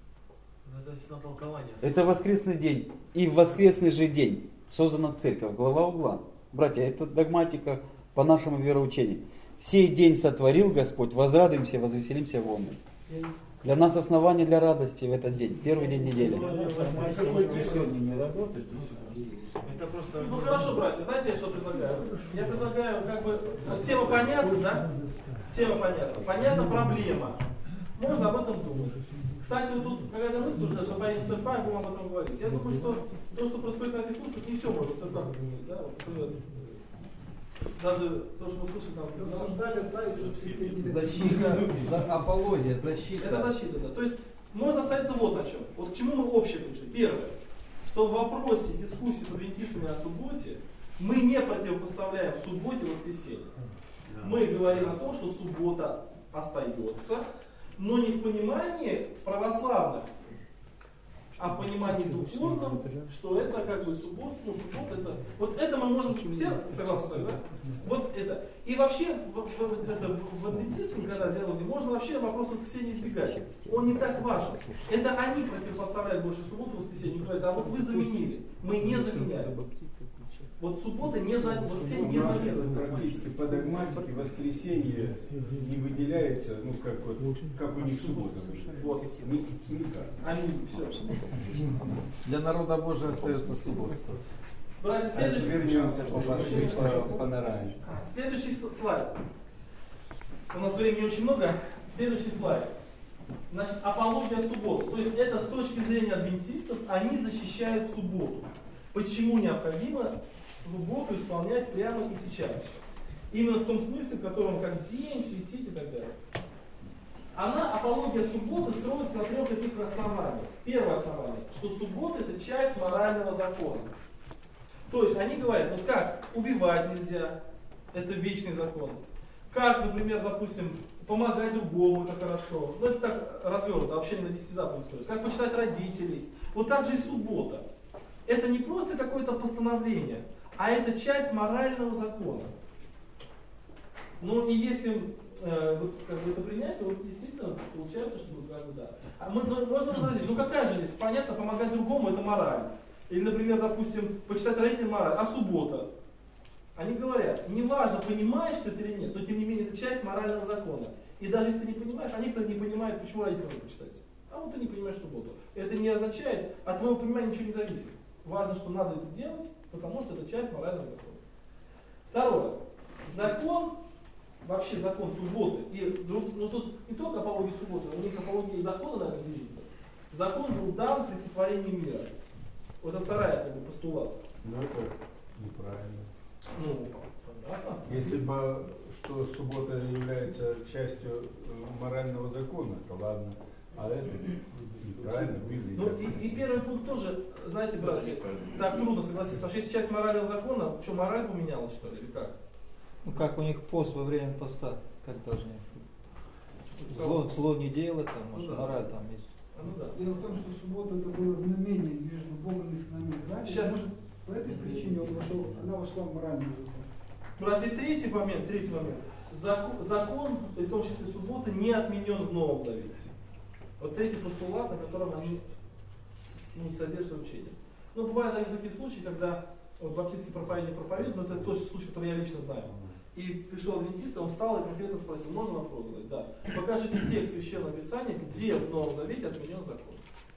[SPEAKER 2] Это воскресный день. И в воскресный же день создана церковь, глава угла. Братья, это догматика по нашему вероучению. Сей день сотворил Господь, возрадуемся и возвеселимся в он. Для нас основание для радости в этот день, первый день недели.
[SPEAKER 1] Ну хорошо, братья, знаете, я что предлагаю? Я предлагаю, как бы, вот тема понятна, да? Тема понятна. Понятна проблема. Можно об этом думать. Кстати, вот тут какая-то мысль, что даже поедем в церковь, будем об этом говорить. Я думаю, что то, что происходит на этих курсах, не все можно в церковь говорить, да? Вот, даже то, что мы слышим там...
[SPEAKER 3] Рассуждали, ставить воскресенье.
[SPEAKER 12] Защита, апология, защита.
[SPEAKER 1] Это защита, да. То есть можно остановиться вот на чем. Вот к чему мы общее пришли. Первое, что в вопросе дискуссии с адвентистами о субботе мы не противопоставляем субботе воскресенье. Мы говорим о том, что суббота остается, но не в понимании православных, а в понимании духовном, что это как бы суббота, ну суббота это, вот это мы можем, все согласны, да? Вот это. И вообще в, в, это, в адвентистском, когда диалоге, можно вообще вопрос воскресенья избегать. Он не так важен. Это они противопоставляют больше субботу воскресенью, говорят, а вот вы заменили. Мы не заменяем. Вот суббота не за, воскресенье не заменяем.
[SPEAKER 13] Практически по догматике воскресенье не выделяется, ну как вот, как у них суббота. Вот. Никак.
[SPEAKER 1] Аминь. Все.
[SPEAKER 12] Для народа Божия остается суббота.
[SPEAKER 1] Братья, следующий...
[SPEAKER 13] Вернемся по вашей панораме.
[SPEAKER 1] Следующий слайд. У нас времени очень много. Следующий слайд. Значит, апология субботы. То есть это с точки зрения адвентистов, они защищают субботу. почему необходимо субботу исполнять прямо и сейчас. Именно в том смысле, в котором как день, светить и так далее. Она, апология субботы, строится на трех таких основаниях. Первое основание, что суббота это часть морального закона. То есть они говорят, вот как убивать нельзя, это вечный закон. Как, например, допустим, помогать другому, это хорошо. Ну это так развернуто, вообще не на десяти заповедях строится. Как почитать родителей. Вот так же и суббота. Это не просто какое-то постановление, а это часть морального закона. Ну и если э, вот, как бы это принять, то вот, действительно получается, что как бы, да. А мы, ну, можно возразить, ну какая же здесь, понятно, помогать другому это мораль. Или, например, допустим, почитать родителям мораль, а суббота. Они говорят, неважно, понимаешь ты это или нет, но тем не менее это часть морального закона. И даже если ты не понимаешь, а некоторые не понимают, почему родителям надо почитать. А вот ты не понимаешь субботу. Это не означает, от твоего понимания ничего не зависит. Важно, что надо это делать, потому что это часть морального закона. Второе. Закон, вообще закон субботы, и ну, тут не только апология субботы, у них апология закона на этом движется. Закон был дан при сотворении мира. Вот это вторая как бы, постулат.
[SPEAKER 13] Ну это неправильно.
[SPEAKER 1] Ну, понятно.
[SPEAKER 13] Если бы что суббота является частью морального закона, то ладно. А это неправильно выглядит.
[SPEAKER 1] Ну и, и первый пункт тоже, знаете, братья, так трудно согласиться, потому что если часть морального закона, что мораль поменялась, что ли, или как?
[SPEAKER 8] Ну как у них пост во время поста, как должны? Зло, зло не делать, там, может,
[SPEAKER 1] ну, да.
[SPEAKER 8] мораль там есть.
[SPEAKER 1] Ну, да.
[SPEAKER 3] Дело в том, что суббота это было знамение между Богом и сынами Израиля.
[SPEAKER 1] Сейчас.
[SPEAKER 3] Может, по этой причине он вошел, она вошла в моральный закон.
[SPEAKER 1] Братья, третий момент, третий момент. Закон, закон, в том числе суббота, не отменен в Новом Завете. Вот третий постулат, на котором они ну, содержат учение. Ну, бывают также такие случаи, когда вот, баптистский проповедник проповедует, но это тот случай, который я лично знаю. И пришел адвентист, и он встал и конкретно спросил, можно вопрос задать? Да. Покажите текст Священного Писания, где в Новом Завете отменен закон.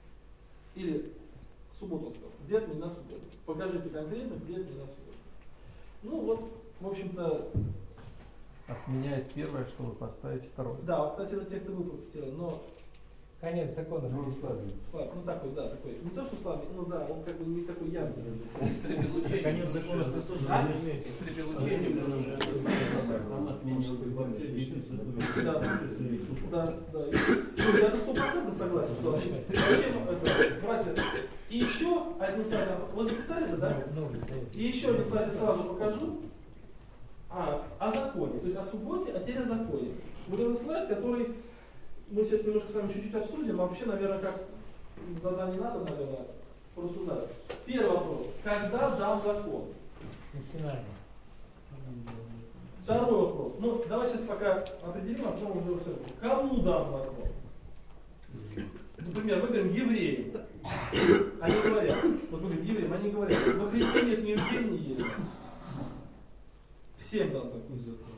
[SPEAKER 1] Или субботу он сказал, где отменена суббота. Покажите конкретно, где отменена суббота. Ну вот, в общем-то...
[SPEAKER 12] Отменяет первое, чтобы поставить второе.
[SPEAKER 1] Да, вот, кстати, этот текст и был процитирован, но...
[SPEAKER 12] Конец закона.
[SPEAKER 13] Ну, слабый.
[SPEAKER 1] Слабый, ну такой, да, такой. Не то, что слабый, ну да, он как бы не такой явный.
[SPEAKER 11] Конец закона Христос же
[SPEAKER 1] А?
[SPEAKER 11] не имеется.
[SPEAKER 1] Да, да, да. Я на сто процентов согласен, что вообще. Зачем это, братья? И еще один слайд, вы записали это, да? И еще один слайд я сразу покажу. А, о законе, то есть о субботе, а теперь о законе. Вот этот слайд, который мы сейчас немножко с вами чуть-чуть обсудим, а вообще, наверное, как задание надо, наверное, порассуждать. Первый вопрос. Когда дан закон? Второй вопрос. Ну, давайте сейчас пока определим, а потом уже все. Кому дан закон? Например, мы говорим евреям. Они говорят, вот мы говорим евреям, они говорят, во Христе нет ни иудея, ни еврея. Всем дан закон.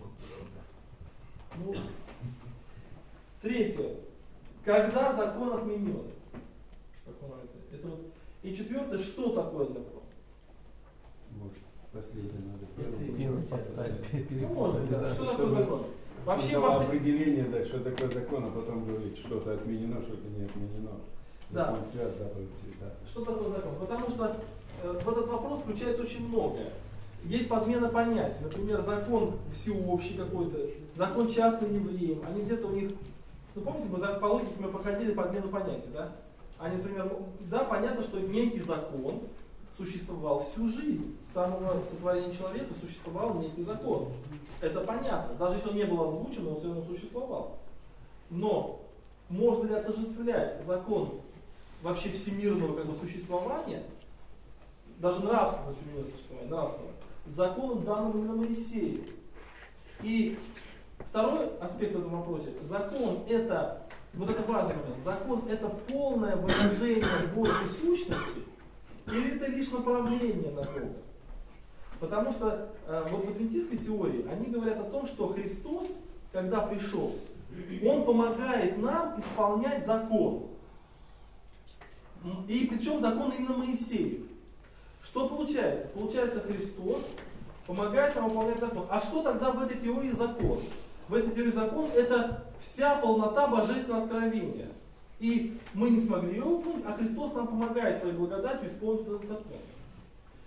[SPEAKER 1] Ну, третье. Когда закон отменен? Это вот. И четвертое, что такое закон?
[SPEAKER 13] Может, последний надо.
[SPEAKER 1] Последний.
[SPEAKER 12] Первый поставить.
[SPEAKER 1] Ну, может быть, да. Что такое закон? Вообще,
[SPEAKER 13] Сначала
[SPEAKER 1] после...
[SPEAKER 13] определение дать, что такое закон, а потом говорить, что-то отменено, что-то не отменено.
[SPEAKER 1] Да.
[SPEAKER 13] Закон свят, заповедь всегда.
[SPEAKER 1] Что такое закон? Потому что э, в этот вопрос включается очень многое. Есть подмена понятий. Например, закон всеобщий какой-то, закон частный евреям. Они где-то у них... Ну, помните, мы по логике мы проходили подмену понятий, да? Они, например, да, понятно, что некий закон существовал всю жизнь. С самого сотворения человека существовал некий закон. Это понятно. Даже если он не был озвучен, он все равно существовал. Но можно ли отождествлять закон вообще всемирного как бы, существования, даже нравственного всемирного существования, нравственного, с законом, данным именно Моисею? И второй аспект в этом вопросе. Закон это, вот это важный момент, закон это полное выражение Божьей сущности или это лишь направление на Бога? Потому что э, вот в адвентистской теории они говорят о том, что Христос, когда пришел, Он помогает нам исполнять закон. И причем закон именно Моисеев. Что получается? Получается, Христос помогает нам выполнять закон. А что тогда в этой теории закон? В этой теории закон это вся полнота божественного откровения. И мы не смогли ее выполнить, а Христос нам помогает своей благодатью исполнить этот закон.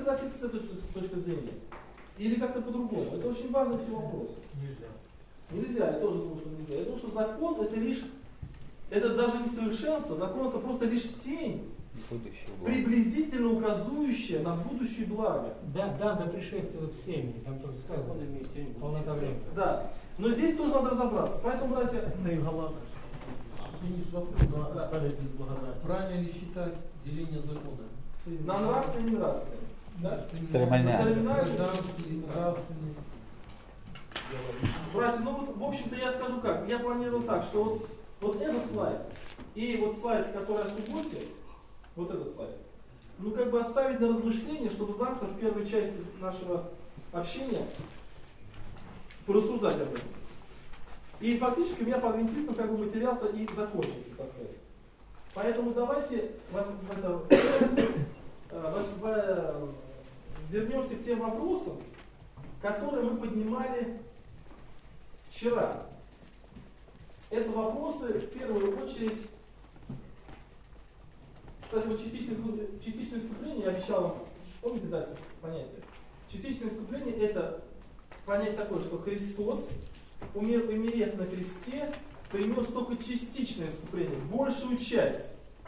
[SPEAKER 1] согласиться с этой точкой зрения? Или как-то по-другому? Это очень важные все вопросы.
[SPEAKER 5] Нельзя.
[SPEAKER 1] Нельзя, я тоже думаю, что нельзя. Я думаю, что закон это лишь, это даже не совершенство, закон это просто лишь тень, приблизительно указывающая на будущее благо.
[SPEAKER 15] Да, да, до пришествия вот семьи, там тоже сказано, полнота времени.
[SPEAKER 1] Да, но здесь тоже надо разобраться. Поэтому, братья...
[SPEAKER 14] Да и Галата.
[SPEAKER 1] Да.
[SPEAKER 12] Правильно ли считать деление закона?
[SPEAKER 1] На нравственное и ненравственное. Да?
[SPEAKER 2] Церемониальный.
[SPEAKER 12] Гражданский, нравственный.
[SPEAKER 1] Братья, ну вот, в общем-то, я скажу как. Я планировал так, что вот, вот этот слайд и вот слайд, который о субботе, вот этот слайд, ну как бы оставить на размышление, чтобы завтра в первой части нашего общения порассуждать об этом. И фактически у меня по адвентистам как бы материал-то и закончился, так сказать. Поэтому давайте это, вернемся к тем вопросам, которые мы поднимали вчера. Это вопросы, в первую очередь, кстати, вот частичное, частичное искупление, я обещал вам, помните, дать понятие? Частичное искупление это понятие такое, что Христос, умерев на кресте, принес только частичное искупление, большую часть.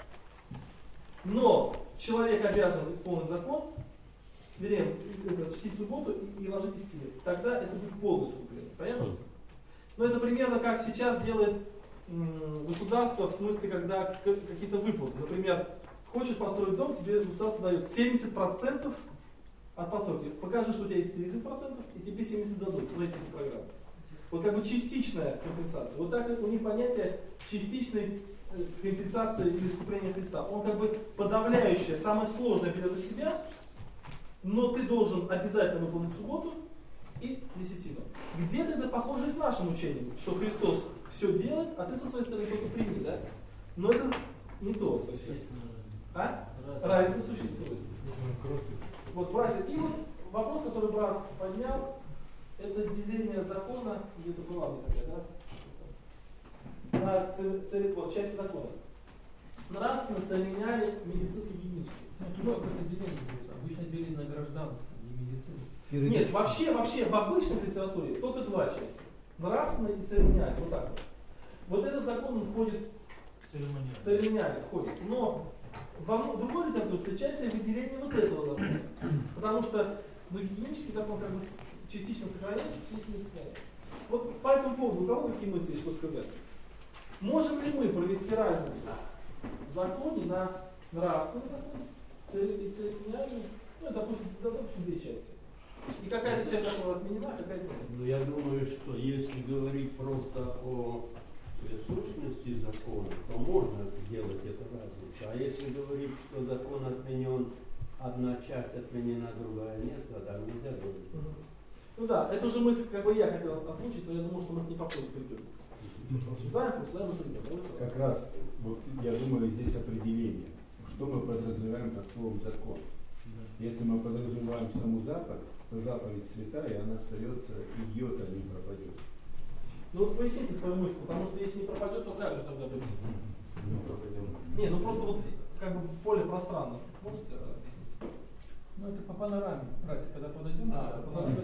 [SPEAKER 1] Но человек обязан исполнить закон, вернее, чтить субботу и, и ложитесь в теле. Тогда это будет полное искупление. Понятно? Но это примерно как сейчас делает м, государство, в смысле, когда какие-то выплаты. Например, хочешь построить дом, тебе государство дает семьдесят процентов от постройки. Покажи, что у тебя есть тридцать процентов, и тебе семьдесят процентов дадут. Ну, если это программа. Вот как бы частичная компенсация. Вот так у них понятие частичной компенсации или искупления Христа. Он как бы подавляющее, самое сложное берет на себя, но ты должен обязательно выполнить субботу и десятину. Где-то это похоже с нашим учением, что Христос все делает, а ты со своей стороны только прими, да? Но это не то совсем. А? Разница существует. Вот, братья, и вот вопрос, который брат поднял, это деление закона, где-то была бы такая, да? На цели, вот, части закона. Нравственно, церемониальный, медицинский, гигиенический.
[SPEAKER 12] Ну, как это деление будет? Обычно делить на гражданский, не медицинский.
[SPEAKER 1] Нет, вообще, вообще в обычной литературе только два части. Нравственный и церемониальный. Вот так вот. Вот этот закон он входит в церемониальный входит. Но в другой литературе встречается выделение вот этого закона. Потому что ну, гигиенический закон как бы частично сохраняется, частично не сохраняется. Вот по этому поводу у кого какие мысли, что сказать? Можем ли мы провести разницу в законе на нравственный закон и церемониальный, ну, допустим, допустим, две части. И какая-то часть закона отменена, а какая-то нет.
[SPEAKER 10] Ну, я думаю, что если говорить просто о сущности закона, то можно делать эту разницу. А если говорить, что закон отменен, одна часть отменена, другая нет, тогда нельзя говорить.
[SPEAKER 1] Ну да, это уже мысль, как бы я хотел озвучить, но я думаю, что мы не попозже придем. Обсуждаем, обсуждаем, например.
[SPEAKER 13] Как раз, вот, я думаю, здесь определение. Что мы подразумеваем под словом закон? Если мы подразумеваем саму заповедь, то заповедь святая, и она остается, и ее-то не пропадет.
[SPEAKER 1] Ну вот поясните свою мысль, потому что если не пропадет, то как же тогда быть?
[SPEAKER 13] Не пропадет.
[SPEAKER 1] Не, ну просто вот как бы более пространно. Сможете объяснить?
[SPEAKER 12] Ну это по панораме, братья, когда подойдем. А,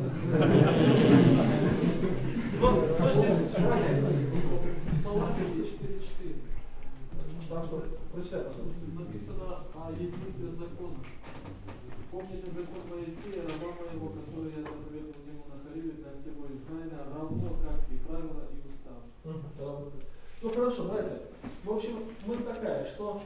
[SPEAKER 1] ну, с точки зрения, четыре четыре. Так что, прочитай, пожалуйста.
[SPEAKER 16] Написано о единстве закона. Помните закон Моисея, раба моего, который я заповедовал ему на Хариве для всего Израиля, равно как и правила и устав.
[SPEAKER 1] Ну хорошо, братья. В общем, мысль такая, что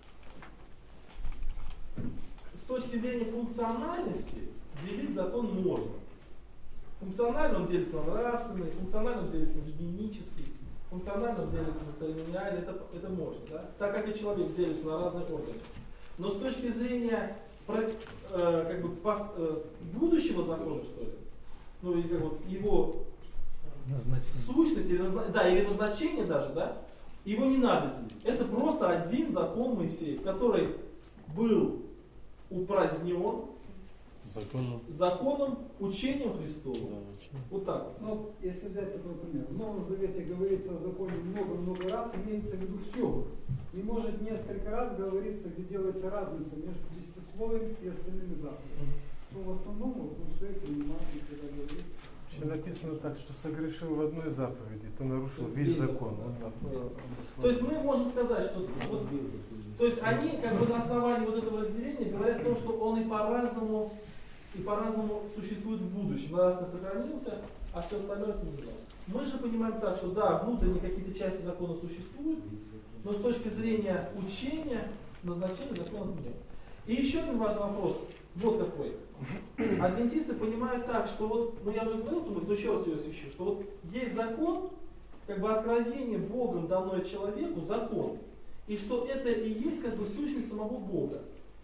[SPEAKER 1] с точки зрения функциональности делить закон можно. Функционально он делится на нравственный, функционально он делится на гигиенический, функционально он делится на церемониальный, это, это можно, да? Так как и человек делится на разные органы. Но с точки зрения про, э, как бы, пос, э, будущего закона, что ли, ну или как вот его сущность, или, назна, да, или назначение даже, да, его не надо делить. Это просто один закон Моисея, который был упразднен
[SPEAKER 9] законом,
[SPEAKER 1] законом учением Христовым.
[SPEAKER 9] Да,
[SPEAKER 1] вот так вот.
[SPEAKER 3] Ну, если взять такой пример. В Новом Завете говорится о законе много-много раз, имеется в виду все. И может несколько раз говорится, где делается разница между десятисловием и остальными заповедями. что в основном вот, он все принимает, когда говорится.
[SPEAKER 4] Вообще написано так, что согрешил в одной заповеди, ты нарушил весь закон.
[SPEAKER 1] То есть мы можем сказать, что вот, то есть они как бы на основании вот этого разделения говорят о том, что он и по-разному и по-разному существует в будущем. Раз он сохранился, а все остальное не знаю. Мы же понимаем так, что да, внутренние какие-то части закона существуют, но с точки зрения учения назначение закона нет. И еще один важный вопрос, вот какой. Адвентисты понимают так, что вот, ну я уже говорил, но еще раз ее освещу, что вот есть закон, как бы откровение Богом данное человеку, закон, и что это и есть как бы сущность самого Бога.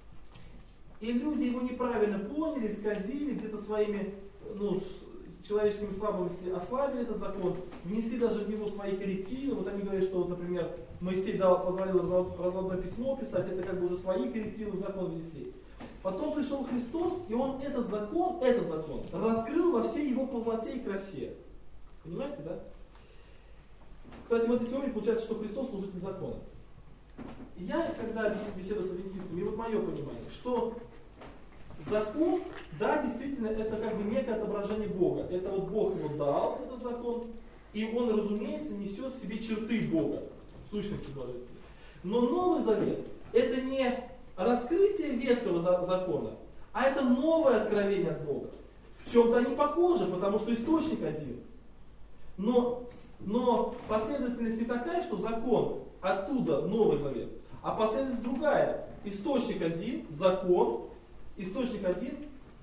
[SPEAKER 1] И люди его неправильно поняли, исказили, где-то своими ну, человеческими слабостями ослабили этот закон, внесли даже в него свои коррективы. Вот они говорят, что, вот, например, Моисей дал, позволил разводное письмо писать, это как бы уже свои коррективы в закон внесли. Потом пришел Христос, и Он этот закон, этот закон раскрыл во всей его полноте и красе. Понимаете, да? Кстати, в этой теории получается, что Христос служитель закона. И я, когда беседую с адвентистами, и вот мое понимание, что закон, да, действительно, это как бы некое отображение Бога. Это вот Бог его дал, этот закон, и он, разумеется, несет в себе черты Бога, сущности божественной. Но Новый Завет – это не раскрытие ветхого закона, а это новое откровение от Бога. В чем-то они похожи, потому что источник один. Но, но последовательность не такая, что закон оттуда Новый Завет, а последовательность другая. Источник один, закон, источник один,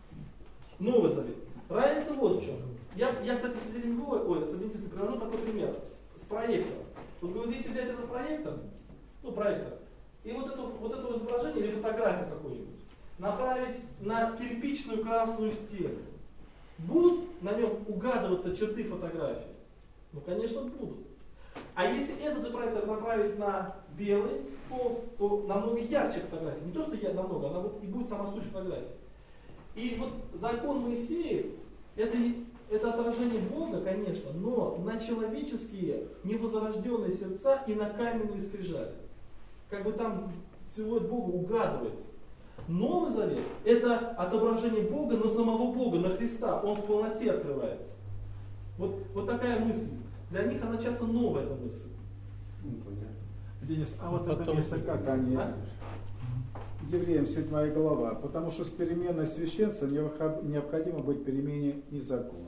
[SPEAKER 1] Новый Завет. Разница вот в чем. Я, я кстати, с этим ой, с адвентистами привожу такой пример, с, с проектором. Вот говорю, если взять этот проектор, ну проектор, и вот это, вот это изображение или фотографию какую-нибудь направить на кирпичную красную стену, будут на нем угадываться черты фотографии? Ну, конечно, будут. А если этот же проектор направить на белый холст, то намного ярче фотография. Не то, что я намного, она и будет сама суть фотографии. И вот закон Моисеев, это, это отражение Бога, конечно, но на человеческие невозрожденные сердца и на каменные скрижали. Как бы там силуэт Бога угадывается. Новый Завет – это отображение Бога на самого Бога, на Христа. Он в полноте открывается. Вот, вот такая мысль. Для них она часто новая, эта мысль.
[SPEAKER 6] Ну, понятно. Денис, а вот
[SPEAKER 9] Потом...
[SPEAKER 6] это место как они?
[SPEAKER 1] А?
[SPEAKER 6] Евреям седьмая глава. Потому что с переменной священства необходимо быть перемене и закона.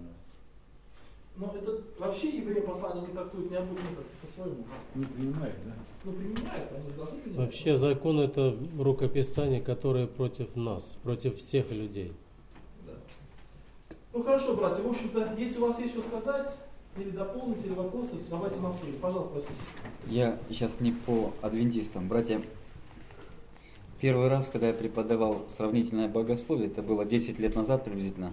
[SPEAKER 1] Но это вообще евреи послание не трактуют необычно по-своему.
[SPEAKER 6] Не принимают, да?
[SPEAKER 1] Ну принимают, они должны принимать.
[SPEAKER 9] Вообще закон это рукописание, которое против нас, против всех людей.
[SPEAKER 1] Да. Ну хорошо, братья, в общем-то, если у вас есть что сказать, или дополнить, или вопросы, давайте нам встретим. Пожалуйста, Василий.
[SPEAKER 2] Я сейчас не по адвентистам. Братья, первый раз, когда я преподавал сравнительное богословие, это было десять лет назад приблизительно,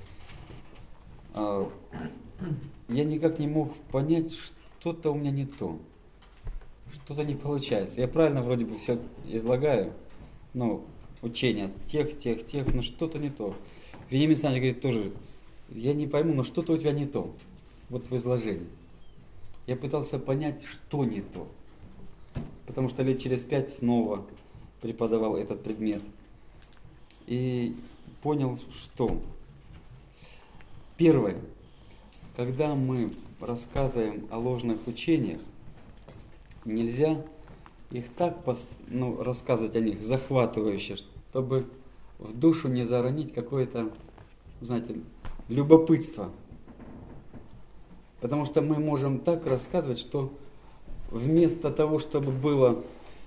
[SPEAKER 2] я никак не мог понять, что-то у меня не то. Что-то не получается. Я правильно вроде бы все излагаю, ну, учение тех, тех, тех, но что-то не то. Вениамин Александрович говорит тоже, я не пойму, но что-то у тебя не то. Вот в изложении. Я пытался понять, что не то. Потому что лет через пять снова преподавал этот предмет. И понял, что первое, когда мы рассказываем о ложных учениях, нельзя их так ну, рассказывать о них захватывающе, чтобы в душу не заронить какое-то, знаете, любопытство. Потому что мы можем так рассказывать, что вместо того, чтобы было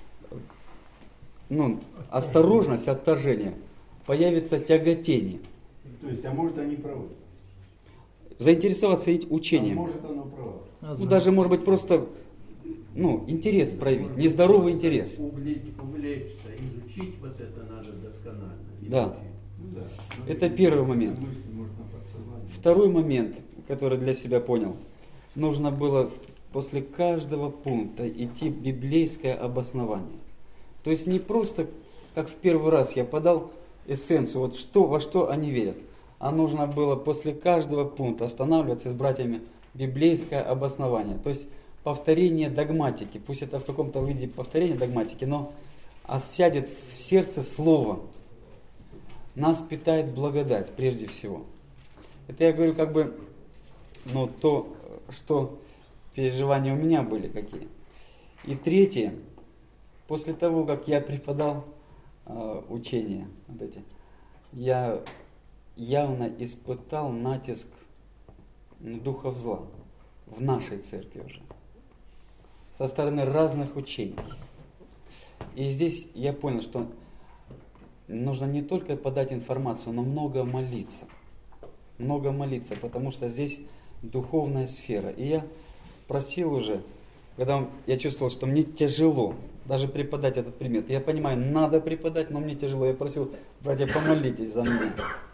[SPEAKER 2] ну, осторожность, отторжение, появится тяготение.
[SPEAKER 10] То есть, а может они правы?
[SPEAKER 2] Заинтересоваться учением.
[SPEAKER 10] А может оно право?
[SPEAKER 2] Ну, даже может быть просто ну, интерес проявить, нездоровый интерес.
[SPEAKER 10] Увлечься, изучить вот это надо досконально.
[SPEAKER 2] Да. Ну, да. Это первый момент. Второй момент, который для себя понял, нужно было после каждого пункта идти библейское обоснование. То есть не просто, как в первый раз я подал эссенцию, вот что, во что они верят, а нужно было после каждого пункта останавливаться с братьями библейское обоснование. То есть повторение догматики, пусть это в каком-то виде повторение догматики, но осядет в сердце слово. нас питает благодать прежде всего. Это я говорю как бы, ну, то, что переживания у меня были какие. И третье, после того, как я преподал э, учения, вот эти, я явно испытал натиск, ну, духов зла в нашей церкви уже, со стороны разных учений. И здесь я понял, что нужно не только подать информацию, но много молиться. Много молиться, потому что здесь духовная сфера. И я просил уже, когда я чувствовал, что мне тяжело даже преподать этот предмет. Я понимаю, надо преподать, но мне тяжело. Я просил, братья, помолитесь за меня.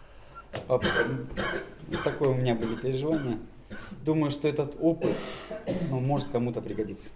[SPEAKER 2] Такое у меня были переживания. Думаю, что этот опыт, ну, может кому-то пригодиться.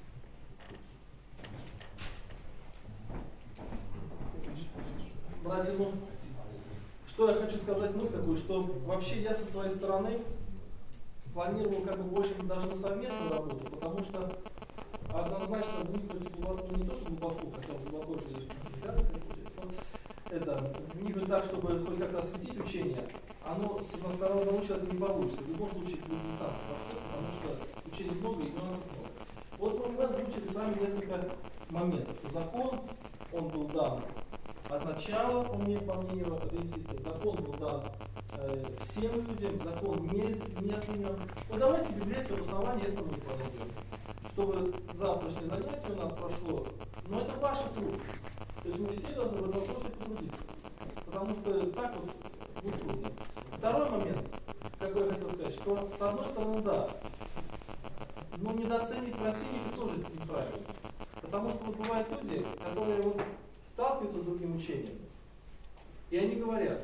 [SPEAKER 1] Братья, ну, что я хочу сказать, мысль какую, что вообще я со своей стороны планировал как бы больше даже на совместную работу, потому что однозначно вникнуть глубоко, ну, не то, что глубоко, хотя бы глубоко же нельзя, но это, вникнуть так, чтобы хоть как-то осветить учение, оно с одностороннего человека не получится. В любом случае это будет медитация, потому что учений много и нюансов много. Вот мы озвучили с вами несколько моментов, что закон, он был дан от начала, по мнению, по мнению адвентистов, закон был дан э, всем людям, закон не, не отменен. Но давайте библейское обоснование этому не подойдем. Чтобы завтрашнее занятие у нас прошло, но это ваши труд. То есть мы все должны в этом вопросе потрудиться. Потому что так вот не трудно. Второй момент, какой я хотел сказать, что с одной стороны, да, но недооценить противника тоже неправильно. Потому что вот бывают люди, которые вот сталкиваются с другим учением, и они говорят,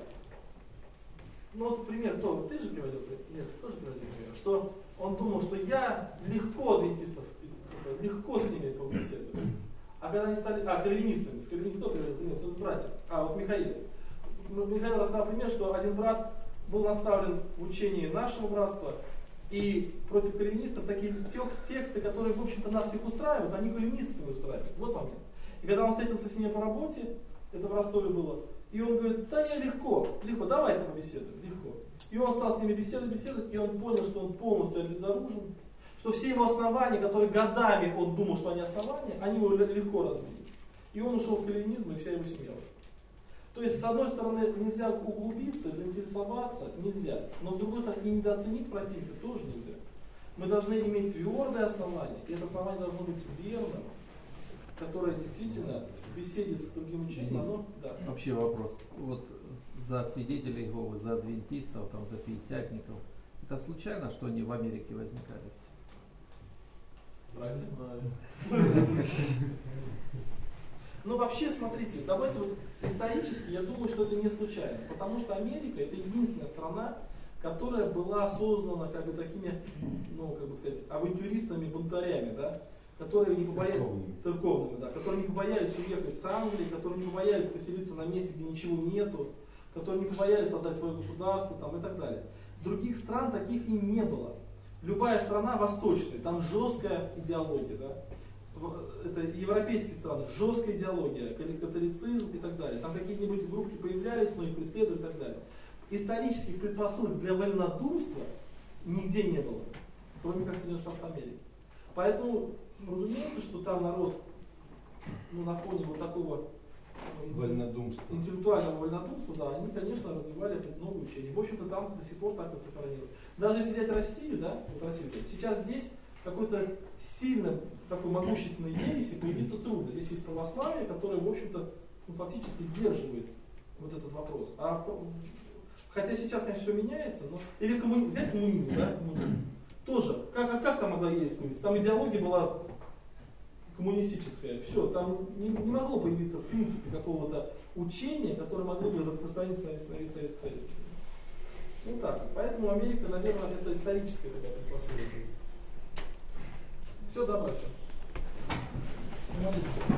[SPEAKER 1] ну вот пример, то, ты же приводил, нет, ты тоже приводил пример, что он думал, что я легко адвентистов, легко с ними побеседую. А когда они стали, а, кальвинистами, с кальвинистами, кто приводил пример, кто из братьев, а, вот Михаил. Михаил рассказал пример, что один брат был наставлен в учении нашего братства, и против кальвинистов такие тексты, которые, в общем-то, нас всех устраивают, они кальвинистов не устраивают. Вот момент. И когда он встретился с ними по работе, это в Ростове было, и он говорит, да я легко, легко, давайте побеседуем, легко. И он стал с ними беседовать, беседовать, и он понял, что он полностью обезоружен, что все его основания, которые годами он думал, что они основания, они его легко разбили. И он ушел в кальвинизм, и вся его семья. То есть, с одной стороны, нельзя углубиться, заинтересоваться, нельзя. Но с другой стороны, и недооценить противника тоже нельзя. Мы должны иметь твердое основание, и это основание должно быть верным, которое действительно в беседе с другим учением, оно, да.
[SPEAKER 12] Вообще вопрос. Вот за свидетелей Иеговы, за адвентистов, там, за пятидесятников, это случайно, что они в Америке возникали все?
[SPEAKER 1] Братья. Ну вообще, смотрите, давайте вот исторически, я думаю, что это не случайно, потому что Америка это единственная страна, которая была создана как бы такими, ну как бы сказать, авантюристами, бунтарями, да, которые не побоялись, церковными, да, которые не побоялись уехать с Англии, которые не побоялись поселиться на месте, где ничего нету, которые не побоялись создать свое государство там, и так далее. Других стран таких и не было. Любая страна восточная, там жесткая идеология, да. Это европейские страны, жесткая идеология, католицизм и так далее. Там какие-нибудь группки появлялись, но их преследуют и так далее. Исторических предпосылок для вольнодумства нигде не было, кроме как Соединенных Штатов Америки. Поэтому, разумеется, что там народ, ну, на фоне вот такого
[SPEAKER 10] вольнодумства.
[SPEAKER 1] интеллектуального вольнодумства, да, они, конечно, развивали новые учения. В общем-то, там до сих пор так и сохранилось. Даже если взять Россию, да, вот Россию, сейчас здесь какой-то сильно такой могущественной ереси появиться трудно. Здесь есть православие, которое, в общем-то, ну, фактически сдерживает вот этот вопрос. А, хотя сейчас, конечно, все меняется, но... Или коммуни... взять коммунизм, да, коммунизм. Тоже, как, а как там могла ересь появиться? Там идеология была коммунистическая, все, там не, не могло появиться в принципе какого-то учения, которое могло бы распространиться на весь, на весь Советский Союз. Ну так, поэтому Америка, наверное, это историческая такая предпосылка. Все, да, братья?